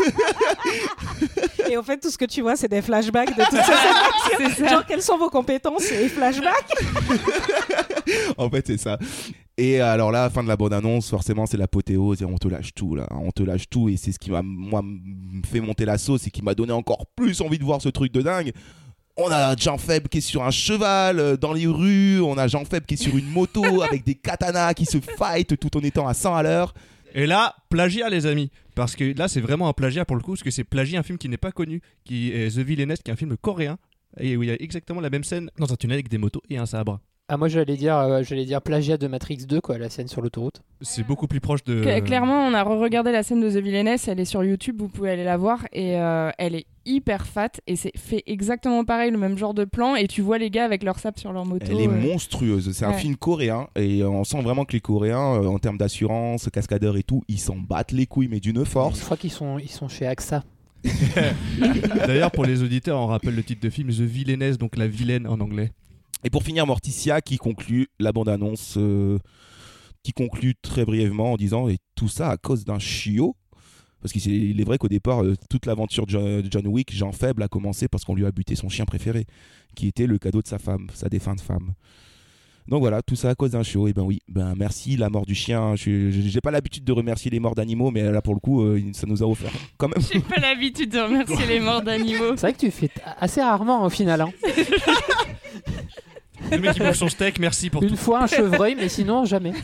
Et en fait, tout ce que tu vois, c'est des flashbacks de toutes ces actions. Genre, quelles sont vos compétences et flashbacks? En fait, c'est ça. Et alors là, fin de la bande-annonce, forcément, c'est l'apothéose et on te lâche tout, là. On te lâche tout et c'est ce qui m'a, moi, fait monter la sauce et qui m'a donné encore plus envie de voir ce truc de dingue. On a Jean Faible qui est sur un cheval euh, dans les rues, on a Jean Faible qui est sur une moto avec des katanas qui se fight tout en étant à cent à l'heure. Et là, plagiat, les amis. Parce que là, c'est vraiment un plagiat pour le coup, parce que c'est plagiat un film qui n'est pas connu, qui est The Villainess, qui est un film coréen, et où il y a exactement la même scène dans un tunnel avec des motos et un sabre. Ah, moi, j'allais dire, euh, j'allais dire plagiat de Matrix deux, quoi, la scène sur l'autoroute. C'est beaucoup plus proche de... Cl- Clairement, on a re-regardé la scène de The Villainess, elle est sur YouTube, vous pouvez aller la voir, et euh, elle est hyper fat, et c'est fait exactement pareil, le même genre de plan, et tu vois les gars avec leur sabre sur leur moto. Elle est euh... monstrueuse, c'est un ouais. film coréen, et on sent vraiment que les Coréens, euh, en termes d'assurance, cascadeurs et tout, ils s'en battent les couilles, mais d'une force. Je crois qu'ils sont, ils sont chez A X A. D'ailleurs, pour les auditeurs, on rappelle le titre de film, The Villainess, donc la vilaine en anglais. Et pour finir, Morticia qui conclut la bande-annonce, euh, qui conclut très brièvement en disant « Et tout ça à cause d'un chiot ?» Parce qu'il est vrai qu'au départ, euh, toute l'aventure de John, John Wick, Jean Faible, a commencé parce qu'on lui a buté son chien préféré, qui était le cadeau de sa femme, sa défunte femme. Donc voilà, tout ça à cause d'un chiot. Et ben oui, ben merci la mort du chien. Je j'ai pas l'habitude de remercier les morts d'animaux, mais là pour le coup, euh, ça nous a offert quand même. J'ai pas l'habitude de remercier les morts d'animaux. C'est vrai que tu fais t- assez rarement au final. Hein. Le mec qui mange son steak, merci pour Une tout. Une fois un chevreuil, mais sinon jamais.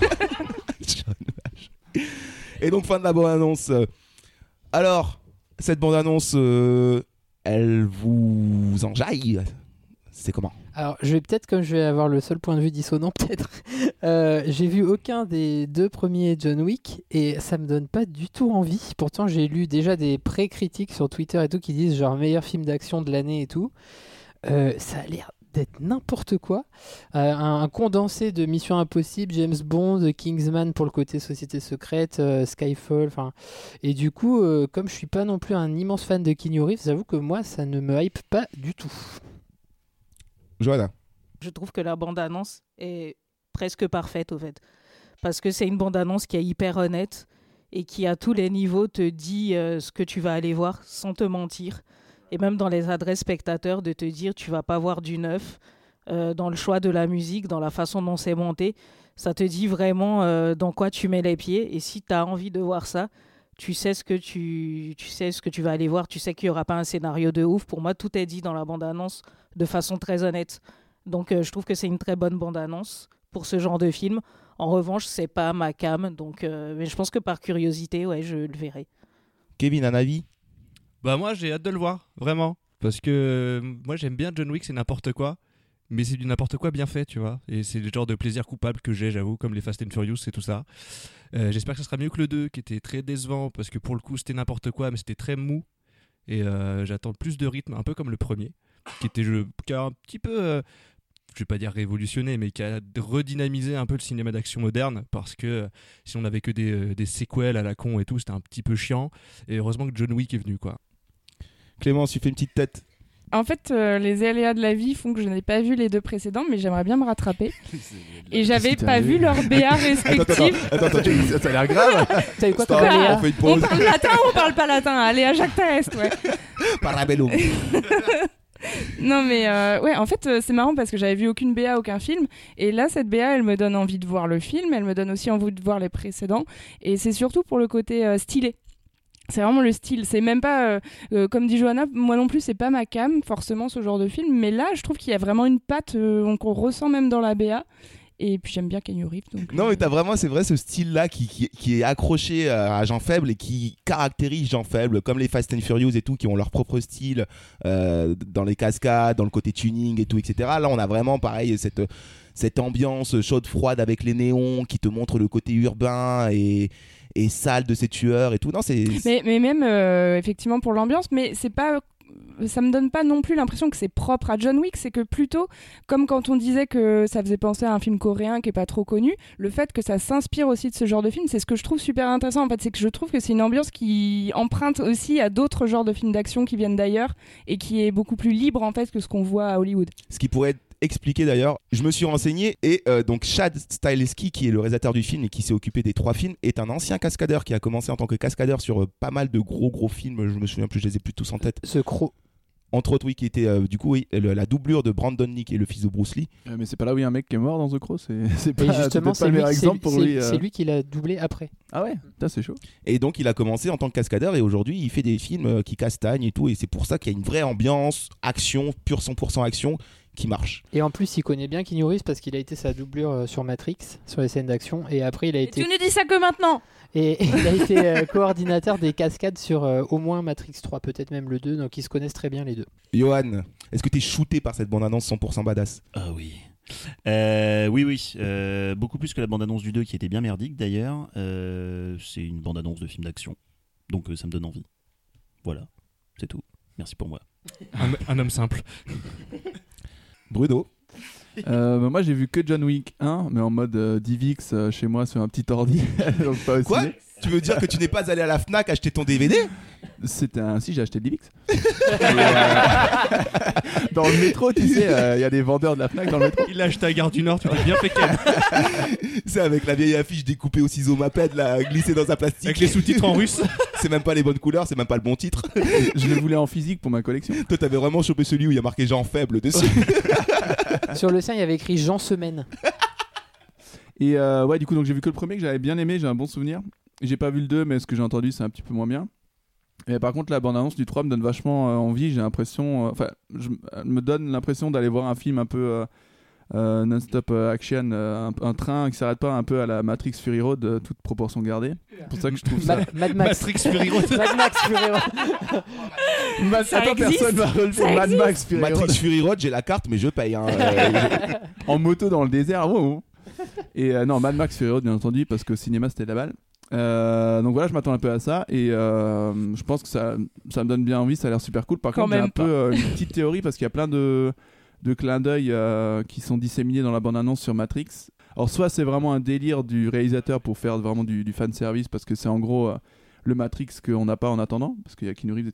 Et donc fin de la bande-annonce. Alors, cette bande-annonce, euh, elle vous enjaille? C'est comment? Alors, je vais peut-être, comme je vais avoir le seul point de vue dissonant, peut-être. Euh, j'ai vu aucun des deux premiers John Wick et ça me donne pas du tout envie. Pourtant, j'ai lu déjà des pré-critiques sur Twitter et tout qui disent genre meilleur film d'action de l'année et tout. Euh, ça a l'air d'être n'importe quoi. Euh, un, un condensé de Mission Impossible, James Bond, Kingsman pour le côté société secrète, euh, Skyfall, enfin. Et du coup, euh, comme je suis pas non plus un immense fan de Keanu Reeves, j'avoue que moi, ça ne me hype pas du tout. Johanna. Je trouve que la bande-annonce est presque parfaite, au fait. Parce que c'est une bande-annonce qui est hyper honnête et qui, à tous les niveaux, te dit euh, ce que tu vas aller voir sans te mentir. Et même dans les adresses spectateurs, de te dire tu vas pas voir du neuf euh, dans le choix de la musique, dans la façon dont c'est monté. Ça te dit vraiment euh, dans quoi tu mets les pieds. Et si tu as envie de voir ça, tu sais ce que tu, tu sais ce que tu vas aller voir, tu sais qu'il n'y aura pas un scénario de ouf. Pour moi, tout est dit dans la bande-annonce de façon très honnête. Donc, euh, je trouve que c'est une très bonne bande-annonce pour ce genre de film. En revanche, c'est pas ma cam, donc, euh, mais je pense que par curiosité, ouais, je le verrai. Kevin, un avis? Bah moi j'ai hâte de le voir, vraiment. Parce que euh, moi j'aime bien John Wick, c'est n'importe quoi. Mais c'est du n'importe quoi bien fait, tu vois. Et c'est le genre de plaisir coupable que j'ai, j'avoue, comme les Fast and Furious et tout ça. Euh, j'espère que ça sera mieux que le deux, qui était très décevant, parce que pour le coup c'était n'importe quoi, mais c'était très mou. Et euh, j'attends plus de rythme, un peu comme le premier, qui, était, je, qui a un petit peu... Euh, je vais pas dire révolutionné, mais qui a redynamisé un peu le cinéma d'action moderne, parce que euh, si on n'avait que des, euh, des séquelles à la con et tout, c'était un petit peu chiant. Et heureusement que John Wick est venu, quoi. Clémence, tu fais une petite tête. En fait, euh, les aléas de la vie font que je n'ai pas vu les deux précédents, mais j'aimerais bien me rattraper. Et j'avais pas vu leurs B A respectifs. Attends, attends, attends, ça a l'air grave. T'as eu quoi Stop, comme aléa? on fait une pause. On parle latin ou on parle pas latin? Aléa Jacques Test, ouais. Parabellum. Non mais euh, ouais, en fait euh, c'est marrant parce que j'avais vu aucune B A, aucun film, et là cette B A elle me donne envie de voir le film, elle me donne aussi envie de voir les précédents, et c'est surtout pour le côté euh, stylé. C'est vraiment le style, c'est même pas euh, euh, comme dit Johanna, moi non plus c'est pas ma cam forcément ce genre de film, mais là je trouve qu'il y a vraiment une patte euh, qu'on ressent même dans la B A. Et puis j'aime bien Keanu Reeves. Donc, non, euh... mais t'as vraiment, c'est vrai, ce style-là qui, qui, qui est accroché à Jean Faible et qui caractérise Jean Faible, comme les Fast and Furious et tout, qui ont leur propre style euh, dans les cascades, dans le côté tuning et tout, et cetera. Là, on a vraiment, pareil, cette, cette ambiance chaude-froide avec les néons qui te montre le côté urbain et, et sale de ces tueurs et tout. Non, c'est... Mais, mais même, euh, effectivement, pour l'ambiance, mais c'est pas... ça me donne pas non plus l'impression que c'est propre à John Wick, c'est que plutôt, comme quand on disait que ça faisait penser à un film coréen qui est pas trop connu, le fait que ça s'inspire aussi de ce genre de film, c'est ce que je trouve super intéressant en fait, c'est que je trouve que c'est une ambiance qui emprunte aussi à d'autres genres de films d'action qui viennent d'ailleurs et qui est beaucoup plus libre en fait que ce qu'on voit à Hollywood. Ce qui pourrait être expliqué d'ailleurs, je me suis renseigné et euh, donc Chad Stahelski, qui est le réalisateur du film et qui s'est occupé des trois films, est un ancien cascadeur qui a commencé en tant que cascadeur sur euh, pas mal de gros gros films, je me souviens plus, je les ai plus tous en tête. Ce croc. Entre autres, oui, qui était euh, du coup oui, le, la doublure de Brandon Lee, qui est le fils de Bruce Lee. Euh, mais c'est pas là où il y a un mec qui est mort dans The Crow, c'est, c'est pas, Et justement, c'est pas le meilleur exemple pour c'est, lui. Euh... c'est lui qui l'a doublé après. Ah ouais, putain, c'est chaud. Et donc, il a commencé en tant que cascadeur et aujourd'hui, il fait des films euh, qui castagnent et tout. Et c'est pour ça qu'il y a une vraie ambiance, action, pure cent pour cent action, qui marche. Et en plus, il connaît bien Keanu Reeves parce qu'il a été sa doublure euh, sur Matrix, sur les scènes d'action. Et après, il a été. Tu ne dis ça que maintenant. Et, et il a été euh, coordinateur des cascades sur euh, au moins Matrix trois, peut-être même le deux, donc ils se connaissent très bien les deux. Johan, est-ce que t'es shooté par cette bande-annonce cent pour cent badass? Ah oui. Euh, oui, oui. Euh, beaucoup plus que la bande-annonce du deux qui était bien merdique d'ailleurs. Euh, c'est une bande-annonce de film d'action. Donc euh, ça me donne envie. Voilà, c'est tout. Merci pour moi. Un, un homme simple. Bruno. Euh, bah moi j'ai vu que John Wick un, mais en mode euh, DivX euh, chez moi sur un petit ordi. Donc pas au Quoi ciné. Tu veux dire que tu n'es pas allé à la Fnac acheter ton D V D? C'était un... Si, j'ai acheté DivX. Et, euh... dans le métro, tu sais, il euh, y a des vendeurs de la Fnac dans le métro. Il l'a acheté à Gare du Nord, tu t'es bien fait calme. C'est avec la vieille affiche découpée au ciseau Maped, là, glissée dans un plastique. Avec les sous-titres en russe. C'est même pas les bonnes couleurs, c'est même pas le bon titre. Je le voulais en physique pour ma collection. Toi, t'avais vraiment chopé celui où il y a marqué Jean Faible dessus. Sur le sien, il y avait écrit Jean Semaine. Et euh, ouais, du coup, donc j'ai vu que le premier que j'avais bien aimé, j'ai un bon souvenir. J'ai pas vu le deux, mais ce que j'ai entendu, c'est un petit peu moins bien. Et par contre, la bande-annonce du trois me donne vachement euh, envie. J'ai l'impression, enfin, euh, je elle me donne l'impression d'aller voir un film un peu euh, euh, non-stop euh, action, euh, un, un train qui s'arrête pas, un peu à la Matrix Fury Road, euh, toute proportion gardée. C'est pour ça que je trouve ça. Mad, Mad Max. Matrix Fury Road. Mad Max Fury Road. Mad... Attends, personne va relever Mad Max Fury Road. Matrix Fury Road, j'ai la carte, mais je paye. Hein. Euh, en moto dans le désert, wow. Et euh, non, Mad Max Fury Road, bien entendu, parce qu'au cinéma c'était la balle. Euh, donc voilà, je m'attends un peu à ça et euh, je pense que ça, ça me donne bien envie, ça a l'air super cool. Par Quand contre, j'ai un pas. peu euh, une petite théorie parce qu'il y a plein de, de clins d'œil euh, qui sont disséminés dans la bande-annonce sur Matrix. Alors, soit c'est vraiment un délire du réalisateur pour faire vraiment du, du fan service parce que c'est en gros euh, le Matrix qu'on n'a pas en attendant parce qu'il y a Keanu Reeves et tout ça.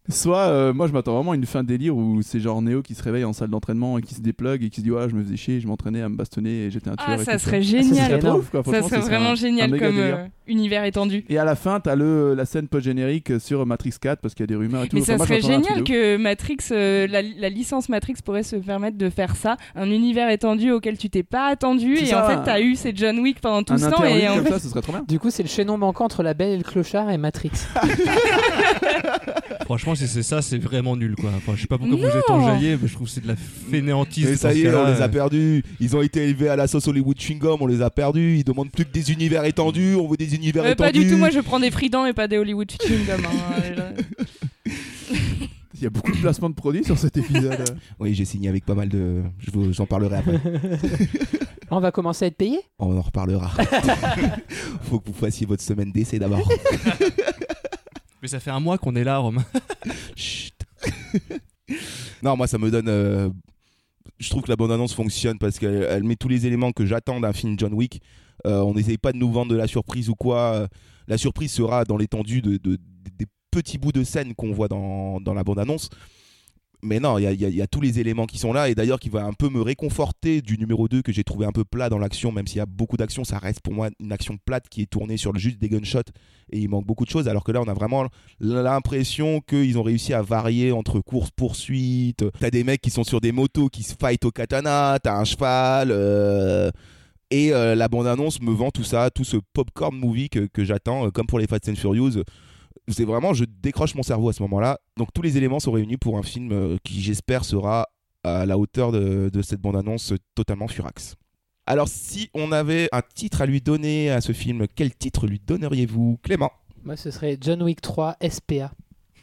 Soit, euh, moi je m'attends vraiment à une fin délire où c'est genre Neo qui se réveille en salle d'entraînement et qui se déplugue et qui se dit ouais, je me faisais chier, je m'entraînais à me bastonner et j'étais un tueur. Ah, et ça tout serait Ah, génial. ça serait, trop ouf, quoi. Ça Franchement, serait ce vraiment un- génial un méga comme délire. euh, univers étendu. Et à la fin, t'as le, la scène post-générique sur Matrix quatre parce qu'il y a des rumeurs et tout. Mais Enfin, ça moi, serait j'attends un truc génial de ouf. que Matrix, euh, la, la licence Matrix pourrait se permettre de faire ça, un univers étendu auquel tu t'es pas attendu C'est et ça, en fait un- t'as eu ces John Wick pendant tout un ce temps interlude et en comme fait ça, ce serait trop bien. Du coup, c'est le chaînon manquant entre La Belle et le Clochard et Matrix. Franchement, si c'est ça, c'est vraiment nul quoi. Enfin, je sais pas pourquoi Non. vous êtes enjaillés, mais je trouve que c'est de la fainéantise. Et ça dans y ce est, on cas-là. les a perdus. Ils ont été élevés à la sauce Hollywood chewing gum, on les a perdus. Ils demandent plus que des univers étendus. On veut des univers Euh, étendus. pas du tout, moi je prends des fridans et pas des Hollywood chewing gum. Hein. Il y a beaucoup de placements de produits sur cet épisode. Oui, j'ai signé avec pas mal de. Je vous- J'en parlerai après. On va commencer à être payé. On en reparlera. Faut que vous fassiez votre semaine d'essai d'abord. Mais ça fait un mois qu'on est là, Romain. Chut. Non, moi ça me donne. euh, Je trouve que la bande-annonce fonctionne parce qu'elle elle met tous les éléments que j'attends d'un film John Wick. Euh, on n'essaye pas de nous vendre de la surprise ou quoi. La surprise sera dans l'étendue de, de- des petits bouts de scène qu'on voit dans, dans la bande-annonce. Mais non, il y a, il y a- il y a tous les éléments qui sont là et d'ailleurs qui va un peu me réconforter du numéro deux que j'ai trouvé un peu plat dans l'action, même s'il y a beaucoup d'action, ça reste pour moi une action plate qui est tournée sur le- juste des gunshots et il manque beaucoup de choses, alors que là on a vraiment l'impression qu'ils ont réussi à varier entre course-poursuite, t'as des mecs qui sont sur des motos qui se fight au katana, t'as un cheval, euh, et euh, la bande-annonce me vend tout ça, tout ce popcorn movie que, que j'attends, euh, comme pour les Fast and Furious. C'est vraiment, je décroche mon cerveau à ce moment-là. Donc tous les éléments sont réunis pour un film euh, qui, j'espère, sera à la hauteur de, de cette bande-annonce euh, totalement furax. Alors, si on avait un titre à lui donner à ce film, quel titre lui donneriez-vous, Clément? Moi, ce serait John Wick trois S P A.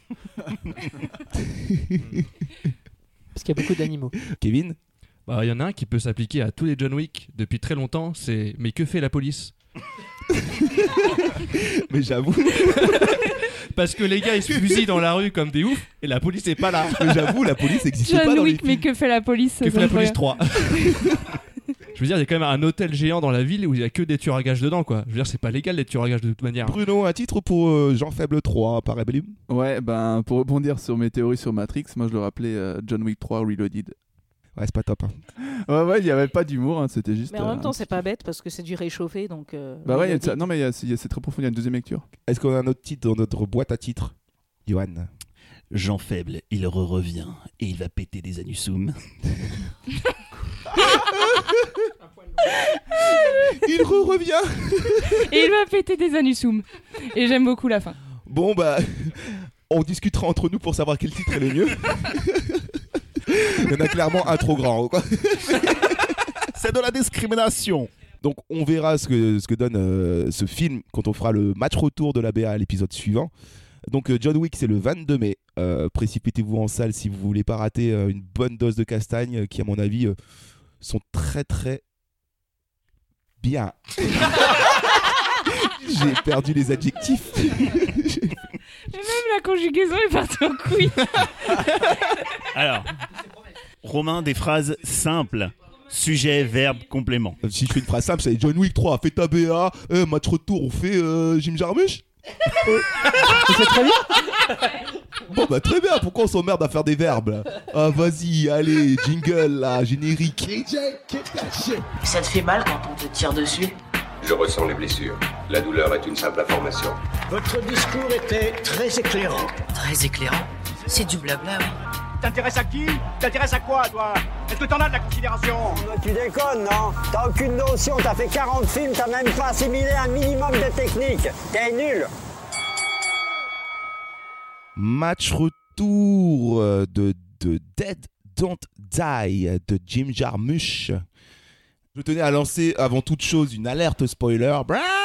Parce qu'il y a beaucoup d'animaux. Kevin? Bah, il y en a un qui peut s'appliquer à tous les John Wick depuis très longtemps, c'est mais que fait la police? Mais j'avoue. Parce que les gars ils se fusillent dans la rue comme des oufs et la police est pas là. Mais j'avoue, la police n'existe pas John dans les Wick, films. mais que fait la police? Que ça fait la me police fait- trois? Je veux dire, il y a quand même un hôtel géant dans la ville où il y a que des tueurs à gages dedans quoi. Je veux dire, c'est pas légal les tueurs à gages de toute manière. Bruno, un titre pour euh, Jean Faible trois, par Rebellion? Ouais, ben pour rebondir sur mes théories sur Matrix, moi je le rappelais euh, John Wick trois Reloaded. Ouais, c'est pas top. Hein. Ouais, ouais, il n'y avait pas d'humour, hein, c'était juste. Mais en euh, même temps, un c'est petit- pas bête parce que c'est du réchauffé donc. euh, Bah ouais, il y a de Reloaded. ça. Non, mais il y a- c'est c'est très profond, il y a une deuxième lecture. Est-ce qu'on a un autre titre dans notre boîte à titres, Johan? Jean Faible, il re-revient et il va péter des anusums. Il re-revient. Et il va péter des anusums. Et j'aime beaucoup la fin. Bon, bah, on discutera entre nous pour savoir quel titre est le mieux. Il y en a clairement un trop grand, quoi. C'est de la discrimination. Donc, on verra ce que, ce que donne euh, ce film quand on fera le match retour de la B A à l'épisode suivant. Donc, euh, John Wick, c'est le vingt-deux mai. Euh, précipitez-vous en salle si vous voulez pas rater euh, une bonne dose de castagne euh, qui, à mon avis, euh, sont très très bien. J'ai perdu les adjectifs. Et même la conjugaison est partie en couille. Alors, Romain, des phrases simples. Sujet, verbe, complément. Si je fais une phrase simple, c'est John Wick trois, fait ta B A, euh, match retour, on fait euh, Jim Jarmusch. C'est très bien. Bon bah très bien, pourquoi on s'emmerde à faire des verbes là? Ah vas-y, allez, jingle là, générique. Ça te fait mal quand on te tire dessus? Je ressens les blessures. La douleur est une simple information. Votre discours était très éclairant. Très éclairant. C'est du blabla, oui. T'intéresses à qui? T'intéresses à quoi, toi? Est-ce que t'en as de la considération? Tu déconnes, non? T'as aucune notion, t'as fait quarante films, t'as même pas assimilé un minimum de technique. T'es nul. Match retour euh, de, de Dead Don't Die de Jim Jarmusch. Je tenais à lancer avant toute chose une alerte spoiler.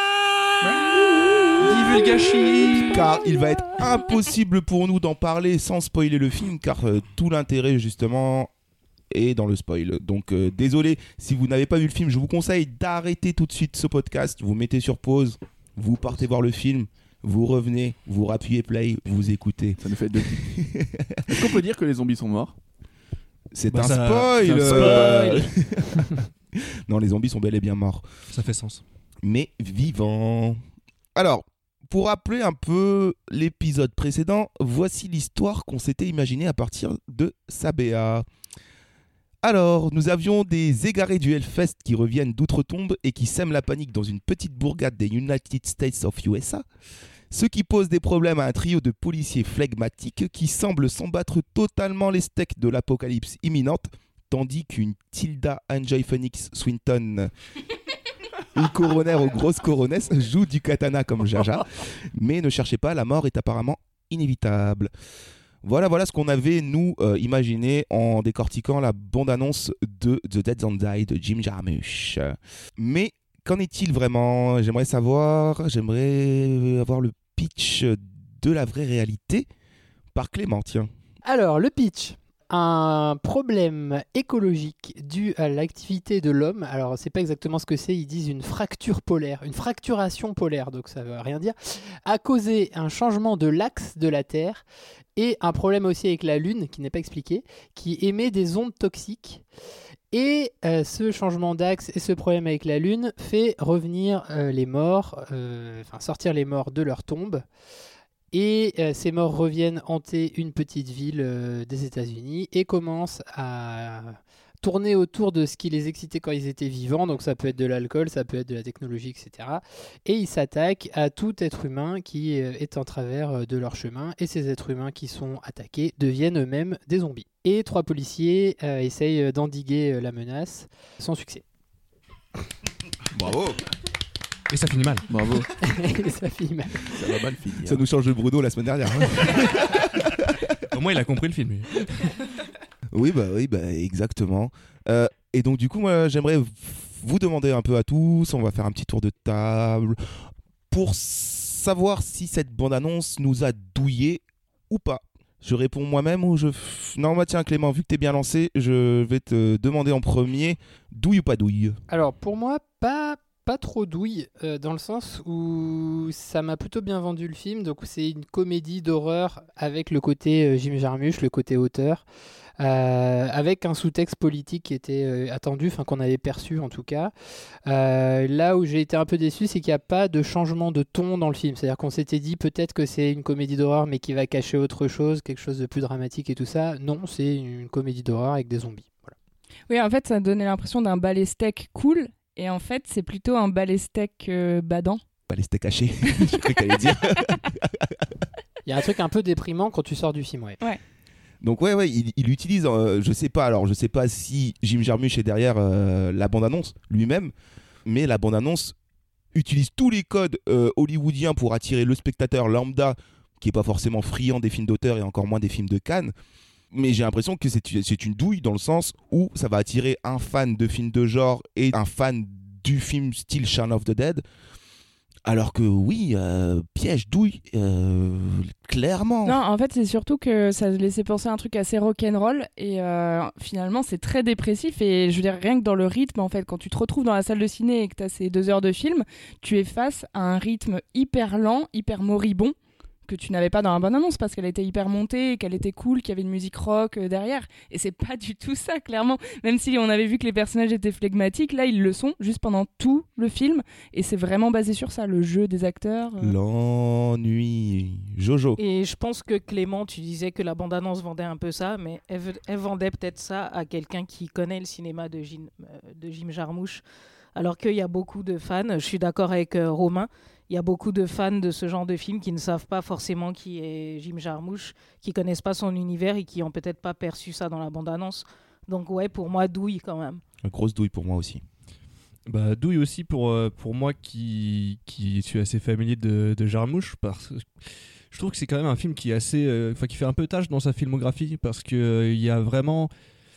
Divulgation. Car il va être impossible pour nous d'en parler sans spoiler le film, car euh, tout l'intérêt justement est dans le spoil. Donc euh, désolé, si vous n'avez pas vu le film, je vous conseille d'arrêter tout de suite ce podcast, vous mettez sur pause, vous partez voir le film, vous revenez, vous rappuyez play, vous écoutez. Ça nous fait deux. Est-ce qu'on peut dire que les zombies sont morts? C'est Bah un, ça- spoil, c'est un euh. spoil. Non, les zombies sont bel et bien morts. Ça fait sens. Mais vivants. Alors, pour rappeler un peu l'épisode précédent, voici l'histoire qu'on s'était imaginée à partir de Sabea. Alors, nous avions des égarés du Hellfest qui reviennent d'outre-tombe et qui sèment la panique dans une petite bourgade des United States of U S A, ce qui pose des problèmes à un trio de policiers flegmatiques qui semblent s'en battre totalement les steaks de l'apocalypse imminente, tandis qu'une Tilda Enjoy Phoenix Swinton, une coroner aux grosses coronesses, joue du katana comme Jaja, mais ne cherchez pas, la mort est apparemment inévitable. Voilà, voilà ce qu'on avait, nous, euh, imaginé en décortiquant la bande-annonce de The Dead Don't Die de Jim Jarmusch. Mais qu'en est-il vraiment ? J'aimerais savoir, j'aimerais avoir le pitch de la vraie réalité par Clément, tiens. Alors, le pitch. Un problème écologique dû à l'activité de l'homme, alors c'est pas exactement ce que c'est, ils disent une fracture polaire, une fracturation polaire, donc ça veut rien dire, a causé un changement de l'axe de la Terre et un problème aussi avec la Lune qui n'est pas expliqué, qui émet des ondes toxiques. Et euh, ce changement d'axe et ce problème avec la Lune fait revenir euh, les morts, euh, enfin sortir les morts de leur tombe. Et euh, ces morts reviennent hanter une petite ville euh, des États-Unis et commencent à tourner autour de ce qui les excitait quand ils étaient vivants. Donc ça peut être de l'alcool, ça peut être de la technologie, et cetera. Et ils s'attaquent à tout être humain qui euh, est en travers euh, de leur chemin. Et ces êtres humains qui sont attaqués deviennent eux-mêmes des zombies. Et trois policiers euh, essayent d'endiguer euh, la menace sans succès. Bravo. Et ça finit mal. Bravo. Et ça finit mal. Ça va mal finir. Ça nous change de Bruno la semaine dernière. Au moins, il a compris le film. Lui. Oui, bah oui, bah exactement. Euh, et donc, du coup, moi, j'aimerais vous demander un peu à tous, on va faire un petit tour de table, pour savoir si cette bande-annonce nous a douillés ou pas. Je réponds moi-même ou je... Non, bah tiens, Clément, vu que t'es bien lancé, je vais te demander en premier, douille ou pas douille ? Alors, pour moi, pas... pas trop douille, euh, dans le sens où ça m'a plutôt bien vendu le film. Donc c'est une comédie d'horreur avec le côté euh, Jim Jarmusch, le côté auteur, euh, avec un sous-texte politique qui était euh, attendu, enfin qu'on avait perçu en tout cas. Euh, là où j'ai été un peu déçu, c'est qu'il n'y a pas de changement de ton dans le film. C'est-à-dire qu'on s'était dit peut-être que c'est une comédie d'horreur mais qui va cacher autre chose, quelque chose de plus dramatique et tout ça. Non, c'est une comédie d'horreur avec des zombies. Voilà. Oui, en fait, ça donnait l'impression d'un ballet steak cool. Et en fait, c'est plutôt un balai steak euh, badant. Balai steak haché, je croyais qu'elle allait dire. Il y a un truc un peu déprimant quand tu sors du film, ouais. Ouais. Donc ouais, ouais, il, il utilise, euh, je sais pas, alors je sais pas si Jim Jarmusch est derrière euh, la bande-annonce lui-même, mais la bande-annonce utilise tous les codes euh, hollywoodiens pour attirer le spectateur lambda, qui est pas forcément friand des films d'auteur et encore moins des films de Cannes. Mais j'ai l'impression que c'est, c'est une douille dans le sens où ça va attirer un fan de films de genre et un fan du film style Shaun of the Dead. Alors que oui, euh, piège, douille, euh, clairement. Non, en fait, c'est surtout que ça laissait penser à un truc assez rock'n'roll et euh, finalement, c'est très dépressif. Et je veux dire, rien que dans le rythme, en fait, quand tu te retrouves dans la salle de ciné et que tu as ces deux heures de film, tu es face à un rythme hyper lent, hyper moribond, que tu n'avais pas dans la bande-annonce parce qu'elle était hyper montée, qu'elle était cool, qu'il y avait une musique rock euh, derrière. Et c'est pas du tout ça, clairement. Même si on avait vu que les personnages étaient flegmatiques, là, ils le sont juste pendant tout le film. Et c'est vraiment basé sur ça, le jeu des acteurs. Euh... L'ennui. Jojo. Et je pense que Clément, tu disais que la bande-annonce vendait un peu ça, mais elle, elle vendait peut-être ça à quelqu'un qui connaît le cinéma de Jim, de Jim Jarmusch. Alors qu'il y a beaucoup de fans, je suis d'accord avec euh, Romain, il y a beaucoup de fans de ce genre de film qui ne savent pas forcément qui est Jim Jarmusch, qui connaissent pas son univers et qui ont peut-être pas perçu ça dans la bande-annonce. Donc ouais, pour moi, douille quand même. Une grosse douille pour moi aussi. Bah, douille aussi pour, euh, pour moi qui, qui suis assez familier de, de Jarmusch, parce que je trouve que c'est quand même un film qui est assez, euh, enfin, qui fait un peu tâche dans sa filmographie, parce qu'il euh, y a vraiment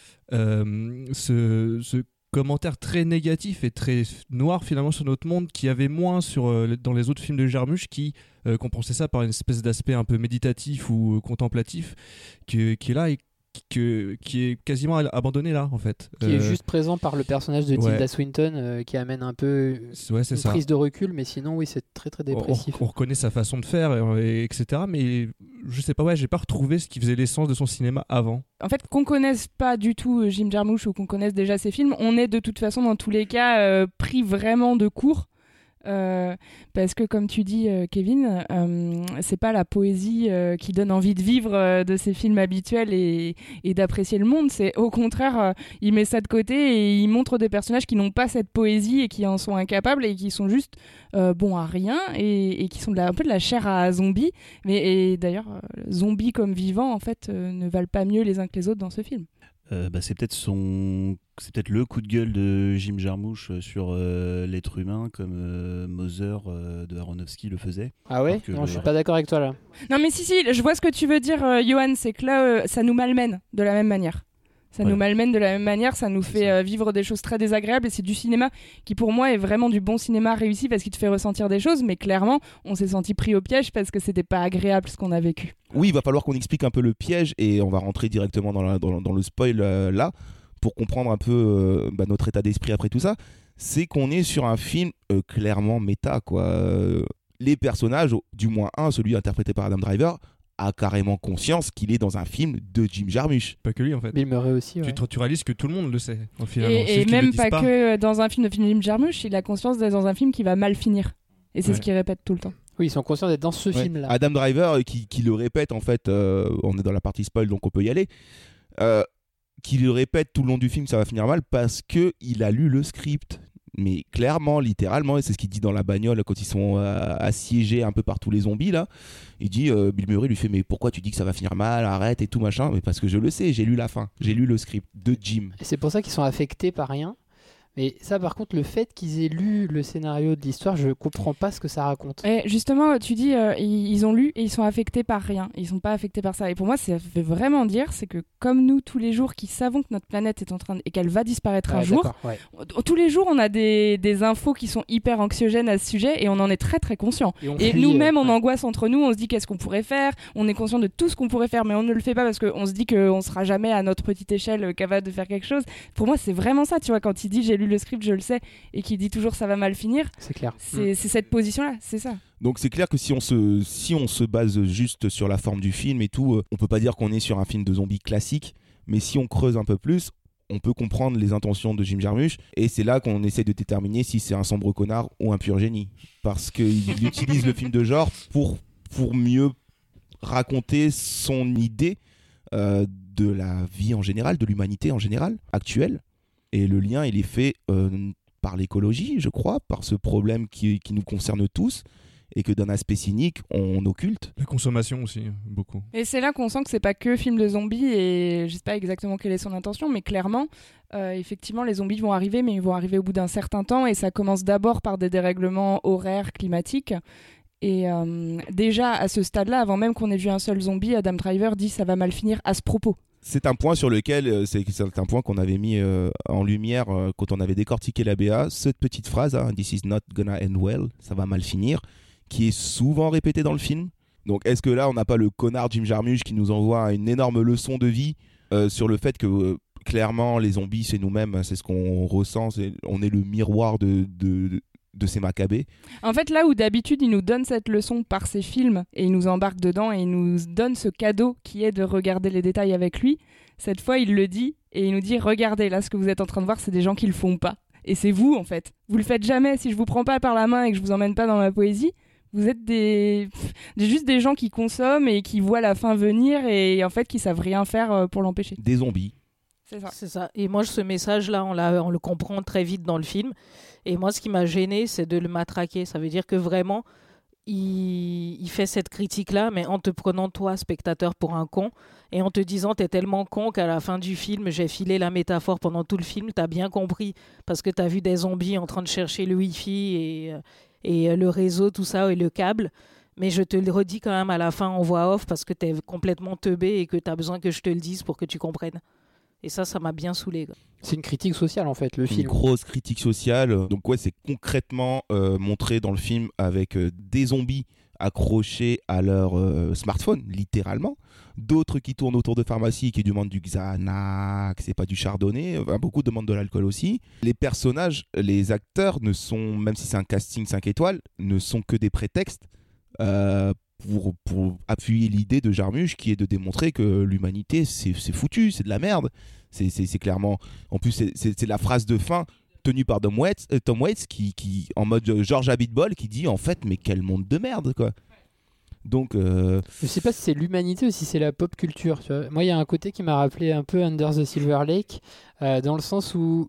euh, ce, ce commentaire très négatif et très noir finalement sur notre monde qui avait moins sur, euh, dans les autres films de Jarmusch, qui euh, compensait ça par une espèce d'aspect un peu méditatif ou euh, contemplatif qui, qui est là et qui, qui est quasiment abandonné là en fait. Qui euh, est juste présent par le personnage de ouais. Tilda Swinton euh, qui amène un peu ouais, c'est une ça. prise de recul, mais sinon oui c'est très très dépressif. On, on reconnaît sa façon de faire et, et, etc. Mais je sais pas, ouais, j'ai pas retrouvé ce qui faisait l'essence de son cinéma avant. En fait, qu'on connaisse pas du tout Jim Jarmusch ou qu'on connaisse déjà ses films, on est de toute façon dans tous les cas euh, pris vraiment de court Euh, parce que comme tu dis euh, Kevin, euh, c'est pas la poésie euh, qui donne envie de vivre euh, de ces films habituels et, et d'apprécier le monde, c'est au contraire euh, il met ça de côté et il montre des personnages qui n'ont pas cette poésie et qui en sont incapables et qui sont juste euh, bons à rien et, et qui sont de la, un peu de la chair à zombies, mais et d'ailleurs euh, zombies comme vivants en fait euh, ne valent pas mieux les uns que les autres dans ce film. Euh, bah, c'est peut-être son, c'est peut-être le coup de gueule de Jim Jarmusch sur euh, l'être humain, comme euh, Mother euh, de Aronofsky le faisait. Ah ouais. Non, le... je suis pas d'accord avec toi là. Non, mais si, si, je vois ce que tu veux dire, euh, Johan. C'est que là, euh, ça nous malmène de la même manière. Ça ouais. nous malmène de la même manière, ça nous fait euh, vivre des choses très désagréables et c'est du cinéma qui pour moi est vraiment du bon cinéma réussi parce qu'il te fait ressentir des choses, mais clairement on s'est senti pris au piège parce que c'était pas agréable ce qu'on a vécu. Oui, il va falloir qu'on explique un peu le piège et on va rentrer directement dans, la, dans, dans le spoil euh, là pour comprendre un peu euh, bah, notre état d'esprit après tout ça. C'est qu'on est sur un film euh, clairement méta quoi. Euh, les personnages, du moins un, celui interprété par Adam Driver, a carrément conscience qu'il est dans un film de Jim Jarmusch. Pas que lui en fait. Bill Murray aussi. Ouais. Tu, tu réalises que tout le monde le sait. Et, et même pas, pas que dans un film de Jim Jarmusch, il a conscience d'être dans un film qui va mal finir. Et c'est ouais. ce qu'il répète tout le temps. Oui, ils sont conscients d'être dans ce ouais. film-là. Adam Driver qui, qui le répète en fait, euh, on est dans la partie spoil donc on peut y aller, euh, qui le répète tout le long du film ça va finir mal parce qu'il a lu le script. Mais clairement, littéralement, et c'est ce qu'il dit dans la bagnole quand ils sont euh, assiégés un peu par tous les zombies là. Il dit, euh, Bill Murray lui fait mais pourquoi tu dis que ça va finir mal, arrête et tout machin. Mais parce que je le sais, j'ai lu la fin, j'ai lu le script de Jim. Et c'est pour ça qu'ils sont affectés par rien. Mais ça, par contre, le fait qu'ils aient lu le scénario de l'histoire, je comprends pas ce que ça raconte. Et justement, tu dis, euh, ils, ils ont lu et ils sont affectés par rien. Ils sont pas affectés par ça. Et pour moi, ça veut vraiment dire, c'est que comme nous, tous les jours, qui savons que notre planète est en train de... et qu'elle va disparaître ouais, un jour, ouais. tous les jours, on a des, des infos qui sont hyper anxiogènes à ce sujet et on en est très très conscient. Et, et nous-mêmes, on ouais. angoisse entre nous. On se dit qu'est-ce qu'on pourrait faire. On est conscient de tout ce qu'on pourrait faire, mais on ne le fait pas parce qu'on se dit qu'on sera jamais à notre petite échelle capable de faire quelque chose. Pour moi, c'est vraiment ça. Tu vois, quand il dit j'ai lu le script, je le sais. Et qui dit toujours ça va mal finir, c'est clair. C'est, mmh. c'est cette position-là, c'est ça. Donc c'est clair que si on se si on se base juste sur la forme du film et tout, euh, on peut pas dire qu'on est sur un film de zombies classique, mais si on creuse un peu plus, on peut comprendre les intentions de Jim Jarmusch et c'est là qu'on essaie de déterminer si c'est un sombre connard ou un pur génie, parce qu'il utilise le film de genre pour pour mieux raconter son idée euh, de la vie en général, de l'humanité en général actuelle. Et le lien, il est fait euh, par l'écologie, je crois, par ce problème qui, qui nous concerne tous et que d'un aspect cynique, on occulte. La consommation aussi, beaucoup. Et c'est là qu'on sent que c'est pas que film de zombies et je sais pas exactement quelle est son intention, mais clairement, euh, effectivement, les zombies vont arriver, mais ils vont arriver au bout d'un certain temps et ça commence d'abord par des dérèglements horaires, climatiques. Et euh, déjà, à ce stade-là, avant même qu'on ait vu un seul zombie, Adam Driver dit ça va mal finir à ce propos. C'est un point sur lequel, c'est, c'est un point qu'on avait mis euh, en lumière euh, quand on avait décortiqué la B A, cette petite phrase, hein, This is not gonna end well, ça va mal finir, qui est souvent répétée dans le film. Donc est-ce que là, on n'a pas le connard Jim Jarmusch qui nous envoie une énorme leçon de vie euh, sur le fait que euh, clairement, les zombies, c'est nous-mêmes, c'est ce qu'on ressent, c'est, on est le miroir de... de, de de ces macabées. En fait, là où d'habitude il nous donne cette leçon par ses films et il nous embarque dedans et il nous donne ce cadeau qui est de regarder les détails avec lui, cette fois il le dit et il nous dit regardez, là ce que vous êtes en train de voir c'est des gens qui le font pas et c'est vous en fait, vous le faites jamais. Si je vous prends pas par la main et que je vous emmène pas dans ma poésie, vous êtes des... des juste des gens qui consomment et qui voient la fin venir et en fait qui savent rien faire pour l'empêcher. Des zombies. C'est ça. C'est ça. Et moi, ce message-là, on, l'a, on le comprend très vite dans le film. Et moi, ce qui m'a gêné, c'est de le matraquer. Ça veut dire que vraiment, il, il fait cette critique-là, mais en te prenant, toi, spectateur, pour un con, et en te disant, t'es tellement con qu'à la fin du film, j'ai filé la métaphore pendant tout le film, t'as bien compris, parce que t'as vu des zombies en train de chercher le Wi-Fi et, et le réseau, tout ça, et le câble. Mais je te le redis quand même à la fin en voix off, parce que t'es complètement teubé et que t'as besoin que je te le dise pour que tu comprennes. Et ça, ça m'a bien saoulé. Quoi. C'est une critique sociale, en fait, le film. Une grosse critique sociale. Donc, ouais, c'est concrètement euh, montré dans le film avec euh, des zombies accrochés à leur euh, smartphone, littéralement. D'autres qui tournent autour de pharmacies et qui demandent du Xanax, c'est pas du chardonnay. Enfin, beaucoup demandent de l'alcool aussi. Les personnages, les acteurs, ne sont, même si c'est un casting cinq étoiles, ne sont que des prétextes euh, Pour, pour appuyer l'idée de Jarmusch qui est de démontrer que l'humanité c'est, c'est foutu, c'est de la merde, c'est, c'est, c'est clairement, en plus c'est, c'est, c'est la phrase de fin tenu par Tom Waits, euh, Tom Waits qui, qui, en mode George Abitbol, qui dit en fait, mais quel monde de merde, quoi. Donc, euh... je sais pas si c'est l'humanité ou si c'est la pop culture. Tu vois. Moi, il y a un côté qui m'a rappelé un peu Under the Silver Lake, euh, dans le sens où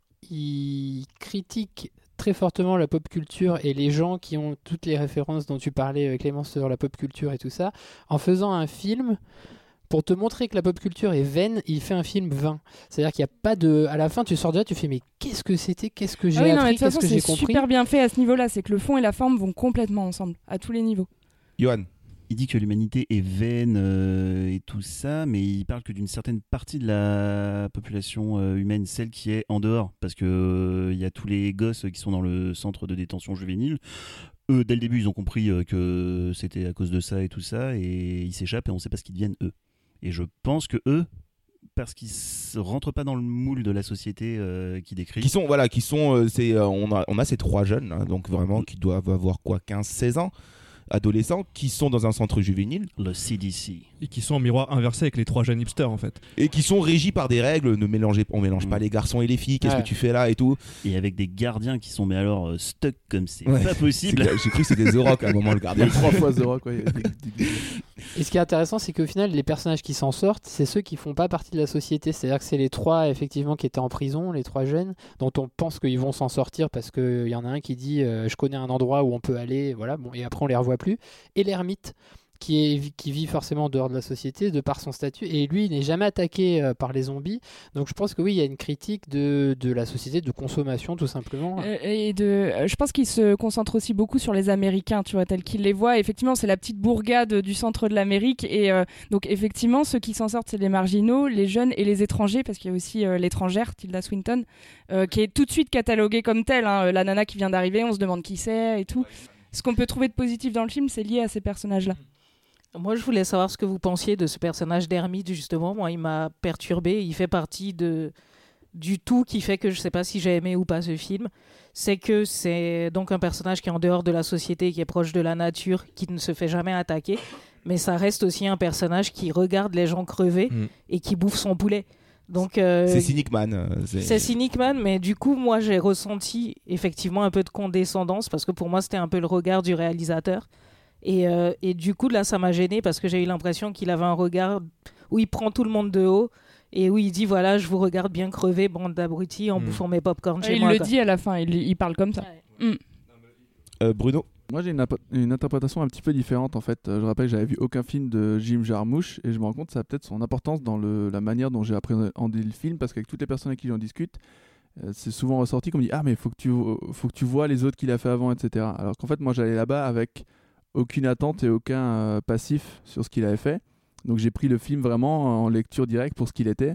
il critique très fortement la pop culture et les gens qui ont toutes les références dont tu parlais, Clémence, sur la pop culture et tout ça, en faisant un film. Pour te montrer que la pop culture est vaine, il fait un film vain. C'est-à-dire qu'il n'y a pas de. À la fin, tu sors de là, tu fais mais qu'est-ce que c'était, qu'est-ce que j'ai ah oui, appris, non, mais de toute qu'est-ce façon, que j'ai c'est compris. super bien fait à ce niveau-là. C'est que le fond et la forme vont complètement ensemble, à tous les niveaux. Johan. Il dit que l'humanité est vaine euh, et tout ça, mais il parle que d'une certaine partie de la population euh, humaine, celle qui est en dehors, parce que il euh, y a tous les gosses qui sont dans le centre de détention juvénile. Eux, dès le début, ils ont compris euh, que c'était à cause de ça et tout ça, et ils s'échappent et on ne sait pas ce qu'ils deviennent eux. Et je pense que eux, parce qu'ils ne rentrent pas dans le moule de la société euh, qui décrit. Qui sont, voilà, qui sont, euh, c'est, euh, on, a, on a ces trois jeunes, hein, donc vraiment, qui doivent avoir quoi, quinze seize ans, adolescents, qui sont dans un centre juvénile. Le C D C. Et qui sont en miroir inversé avec les trois jeunes hipsters, en fait. Et qui sont régis par des règles, ne mélangez, on mélange mmh. pas les garçons et les filles, qu'est-ce ouais. que tu fais là et tout. Et avec des gardiens qui sont, mais alors, euh, stuck comme c'est ouais. pas possible. C'est, j'ai cru que c'était The Rock à un moment, le gardien. Trois fois The Rock, ouais. Et ce qui est intéressant, c'est qu'au final, les personnages qui s'en sortent, c'est ceux qui font pas partie de la société. C'est-à-dire que c'est les trois, effectivement, qui étaient en prison, les trois jeunes, dont on pense qu'ils vont s'en sortir parce qu'il y en a un qui dit euh, je connais un endroit où on peut aller, voilà, bon, et après on les revoit plus. Et l'ermite, qui, est, qui vit forcément en dehors de la société, de par son statut, et lui, il n'est jamais attaqué euh, par les zombies. Donc je pense que oui, il y a une critique de, de la société, de consommation, tout simplement. Et de, je pense qu'il se concentre aussi beaucoup sur les Américains, tu vois, tels qu'ils les voient. Effectivement, c'est la petite bourgade du centre de l'Amérique, et euh, donc effectivement, ceux qui s'en sortent, c'est les marginaux, les jeunes et les étrangers, parce qu'il y a aussi euh, l'étrangère, Tilda Swinton, euh, qui est tout de suite cataloguée comme telle, hein, la nana qui vient d'arriver, on se demande qui c'est et tout. Ce qu'on peut trouver de positif dans le film, c'est lié à ces personnages-là. Moi, je voulais savoir ce que vous pensiez de ce personnage d'ermite, justement. Moi, il m'a perturbé. Il fait partie de, du tout qui fait que je ne sais pas si j'ai aimé ou pas ce film. C'est que c'est donc un personnage qui est en dehors de la société, qui est proche de la nature, qui ne se fait jamais attaquer. Mais ça reste aussi un personnage qui regarde les gens crever mmh. et qui bouffe son poulet. Donc, euh, c'est Cynic Man. Euh, c'est... c'est Cynic Man, mais du coup, moi, j'ai ressenti effectivement un peu de condescendance parce que pour moi, c'était un peu le regard du réalisateur. Et, euh, et du coup, là, ça m'a gêné parce que j'ai eu l'impression qu'il avait un regard où il prend tout le monde de haut et où il dit voilà, je vous regarde bien crever, bande d'abrutis, en mmh. bouffant mes pop-corn chez il moi. Il le quoi. dit à la fin, il, il parle comme ça. Ouais. Mmh. Euh, Bruno ? Moi, j'ai une, ap- une interprétation un petit peu différente en fait. Euh, je rappelle que j'avais vu aucun film de Jim Jarmusch et je me rends compte que ça a peut-être son importance dans le, la manière dont j'ai appréhendé le film parce qu'avec toutes les personnes avec qui j'en discute, euh, c'est souvent ressorti comme dit ah mais faut que tu faut que tu vois les autres qu'il a fait avant, et cetera. Alors qu'en fait, moi, j'allais là-bas avec aucune attente et aucun euh, passif sur ce qu'il avait fait. Donc j'ai pris le film vraiment en lecture directe pour ce qu'il était.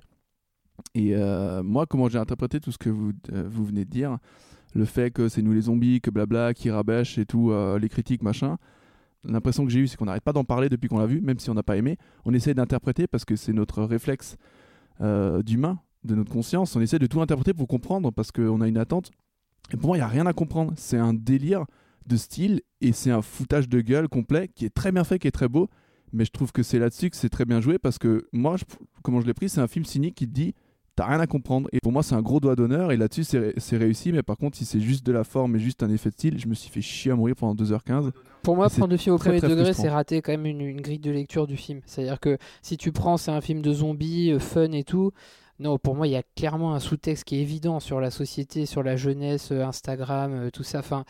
Et euh, moi, comment j'ai interprété tout ce que vous, euh, vous venez de dire, le fait que c'est nous les zombies, que blabla, qui rabâche et tout, euh, les critiques, machin, l'impression que j'ai eue, c'est qu'on n'arrête pas d'en parler depuis qu'on l'a vu, même si on n'a pas aimé. On essaie d'interpréter parce que c'est notre réflexe euh, d'humain, de notre conscience. On essaie de tout interpréter pour comprendre parce qu'on a une attente. Et pour moi, il n'y a rien à comprendre. C'est un délire de style et c'est un foutage de gueule complet qui est très bien fait, qui est très beau, mais je trouve que c'est là-dessus que c'est très bien joué parce que moi, je, comment je l'ai pris, c'est un film cynique qui te dit t'as rien à comprendre et pour moi c'est un gros doigt d'honneur et là-dessus c'est, c'est réussi, mais par contre si c'est juste de la forme et juste un effet de style, je me suis fait chier à mourir pendant deux heures quinze. Pour moi, prendre le film au premier degré, frustrant. C'est rater quand même une, une grille de lecture du film. C'est-à-dire que si tu prends, c'est un film de zombies, euh, fun et tout. Non, pour moi, il y a clairement un sous-texte qui est évident sur la société, sur la jeunesse, euh, Instagram, euh, tout ça. Enfin,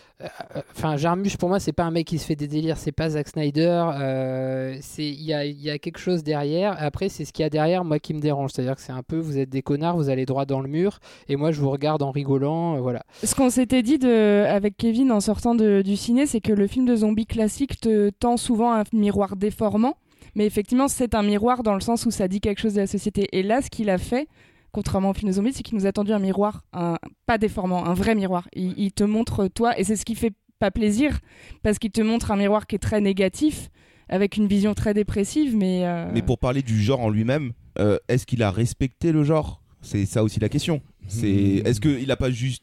Enfin, Jarmusch, pour moi, c'est pas un mec qui se fait des délires, c'est pas Zack Snyder. Euh, c'est il y a, y a quelque chose derrière. Après, c'est ce qu'il y a derrière, moi, qui me dérange. C'est-à-dire que c'est un peu, vous êtes des connards, vous allez droit dans le mur, et moi, je vous regarde en rigolant, euh, voilà. Ce qu'on s'était dit de, avec Kevin en sortant de, du ciné, c'est que le film de zombie classique te tend souvent un miroir déformant, mais effectivement, c'est un miroir dans le sens où ça dit quelque chose de la société. Et là, ce qu'il a fait, contrairement au film de zombies, c'est qu'il nous a tendu un miroir, un, pas déformant, un vrai miroir. Il, il te montre toi, et c'est ce qui fait pas plaisir, parce qu'il te montre un miroir qui est très négatif, avec une vision très dépressive, mais... Euh... Mais pour parler du genre en lui-même, euh, est-ce qu'il a respecté le genre ? C'est ça aussi la question. C'est, est-ce qu'il n'a pas juste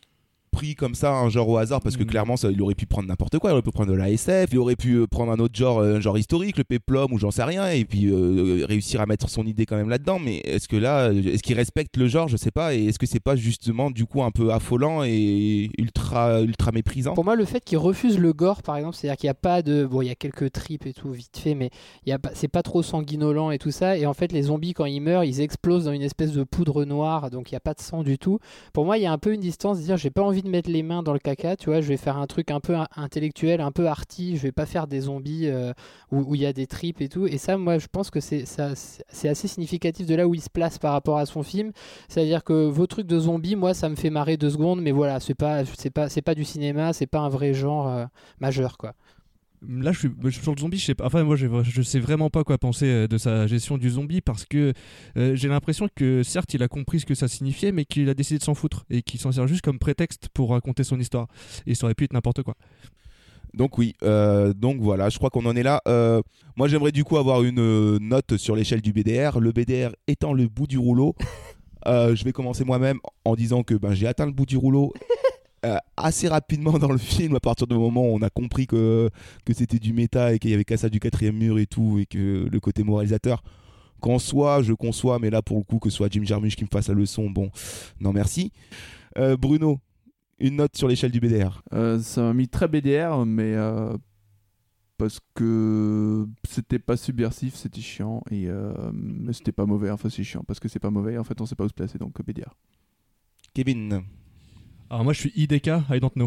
pris comme ça un genre au hasard parce que mmh. clairement ça, il aurait pu prendre n'importe quoi, il aurait pu prendre de la S F, il aurait pu prendre un autre genre, un genre historique, le péplum ou j'en sais rien, et puis euh, réussir à mettre son idée quand même là-dedans. Mais est-ce que là, est-ce qu'il respecte le genre, je sais pas, et est-ce que c'est pas justement du coup un peu affolant et ultra ultra méprisant? Pour moi, le fait qu'il refuse le gore, par exemple, c'est-à-dire qu'il n'y a pas de, bon, il y a quelques tripes et tout vite fait, mais il y a pas, c'est pas trop sanguinolent et tout ça, et en fait les zombies quand ils meurent, ils explosent dans une espèce de poudre noire, donc il y a pas de sang du tout. Pour moi, il y a un peu une distance de dire j'ai pas envie de mettre les mains dans le caca, tu vois, je vais faire un truc un peu intellectuel, un peu arty, je vais pas faire des zombies euh, où il y a des tripes et tout. Et ça, moi, je pense que c'est, ça, c'est assez significatif de là où il se place par rapport à son film. C'est-à-dire que vos trucs de zombies, moi, ça me fait marrer deux secondes, mais voilà, c'est pas, c'est pas, c'est pas du cinéma, c'est pas un vrai genre euh, majeur, quoi. Là, je suis, je suis sur le zombie, je sais pas. Enfin, moi, je, je sais vraiment pas quoi penser de sa gestion du zombie parce que euh, j'ai l'impression que certes, il a compris ce que ça signifiait, mais qu'il a décidé de s'en foutre et qu'il s'en sert juste comme prétexte pour raconter son histoire. Et ça aurait pu être n'importe quoi. Donc oui, euh, donc voilà, je crois qu'on en est là. Euh, moi, j'aimerais du coup avoir une note sur l'échelle du B D R. Le B D R étant le bout du rouleau, euh, je vais commencer moi-même en disant que ben, j'ai atteint le bout du rouleau. Euh, assez rapidement dans le film, à partir du moment où on a compris que, que c'était du méta et qu'il y avait qu'à ça du quatrième mur et tout, et que le côté moralisateur, qu'en soit, je conçois, mais là pour le coup, que ce soit Jim Jarmusch qui me fasse la leçon, bon, non merci. Euh, Bruno, une note sur l'échelle du B D R. euh, Ça m'a mis très B D R, mais euh, parce que c'était pas subversif, c'était chiant, et euh, mais c'était pas mauvais, enfin c'est chiant, parce que c'est pas mauvais, en fait on sait pas où se placer, donc B D R. Kevin. Alors moi je suis I D K, I don't know.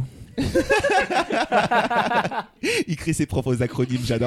Il crée ses propres acronymes, j'adore.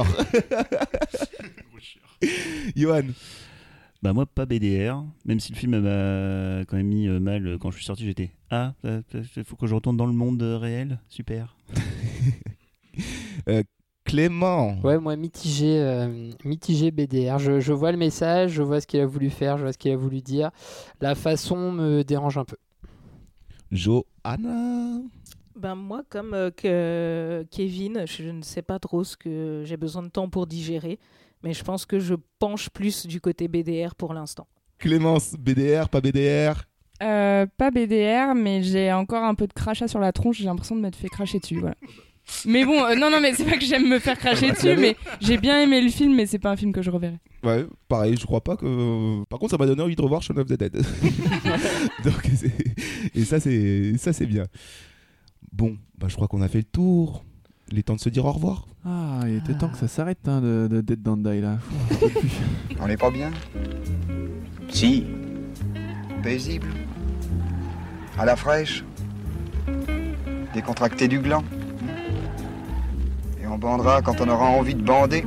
Johan. Bah moi pas B D R, même si le film m'a quand même mis mal quand je suis sorti, j'étais ah, il faut que je retourne dans le monde réel, super. euh, Clément. Ouais, moi mitigé, euh, mitigé B D R. Je, je vois le message, je vois ce qu'il a voulu faire, je vois ce qu'il a voulu dire. La façon me dérange un peu. Johanna. Ben moi, comme euh, que Kevin, je ne sais pas trop ce que j'ai besoin de temps pour digérer, mais je pense que je penche plus du côté B D R pour l'instant. Clémence, B D R, pas B D R? euh, Pas B D R, mais j'ai encore un peu de crachat sur la tronche, j'ai l'impression de m'être fait cracher dessus, voilà. Mais bon, euh, non, non, mais c'est pas que j'aime me faire cracher dessus, mais j'ai bien aimé le film, mais c'est pas un film que je reverrai. Ouais, pareil, je crois pas que. Par contre, ça m'a donné envie de revoir Shaun of the Dead. Donc, c'est... Et ça c'est... ça, c'est bien. Bon, bah, je crois qu'on a fait le tour. Il est temps de se dire au revoir. Ah, il était ah. temps que ça s'arrête, hein, de, de Dead Don't Die, là. On est pas bien? Si. Paisible. À la fraîche. Décontracté du gland. Et on bandera quand on aura envie de bander.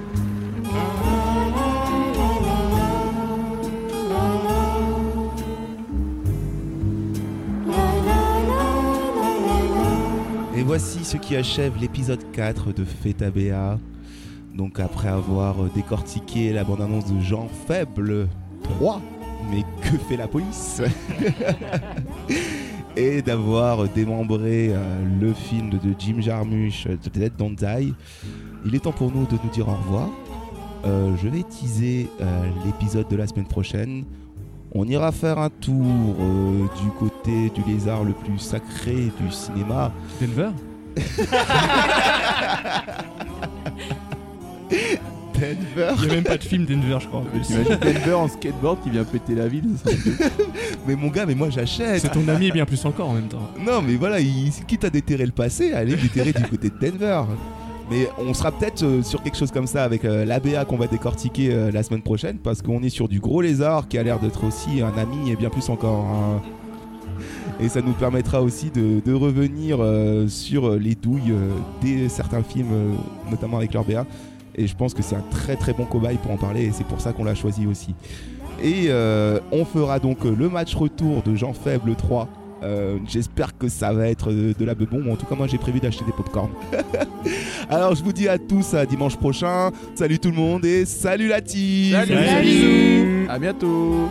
Et voici ce qui achève l'épisode quatre de Feta B A. Donc après avoir décortiqué la bande-annonce de Jean Faible trois, mais que fait la police? Et d'avoir démembré euh, le film de Jim Jarmusch, The Dead Don't Die, il est temps pour nous de nous dire au revoir. Euh, je vais teaser euh, l'épisode de la semaine prochaine. On ira faire un tour euh, du côté du lézard le plus sacré du cinéma. Denver. Denver. Il n'y a même pas de film Denver, je crois. T'imagines Denver en skateboard qui vient péter la ville? Mais mon gars, mais moi j'achète. C'est ton ami bien plus encore en même temps. Non, mais voilà, il, quitte à déterrer le passé, allez déterrer du côté de Denver. Mais on sera peut-être euh, sur quelque chose comme ça avec euh, l'A B A qu'on va décortiquer euh, la semaine prochaine, parce qu'on est sur du gros lézard qui a l'air d'être aussi un ami et bien plus encore. Hein. Et ça nous permettra aussi de, de revenir euh, sur les douilles euh, des certains films, euh, notamment avec leur B A. Et je pense que c'est un très très bon cobaye pour en parler, et c'est pour ça qu'on l'a choisi aussi. Et euh, on fera donc le match retour de Jean Faible trois. Euh, j'espère que ça va être de, de la bebon. En tout cas, moi j'ai prévu d'acheter des popcorn. Alors je vous dis à tous à dimanche prochain. Salut tout le monde et salut la team. Salut, salut. Salut. À bientôt.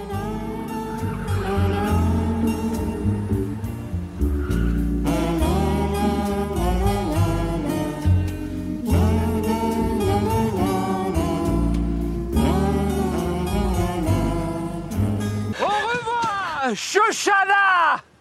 Shoshana!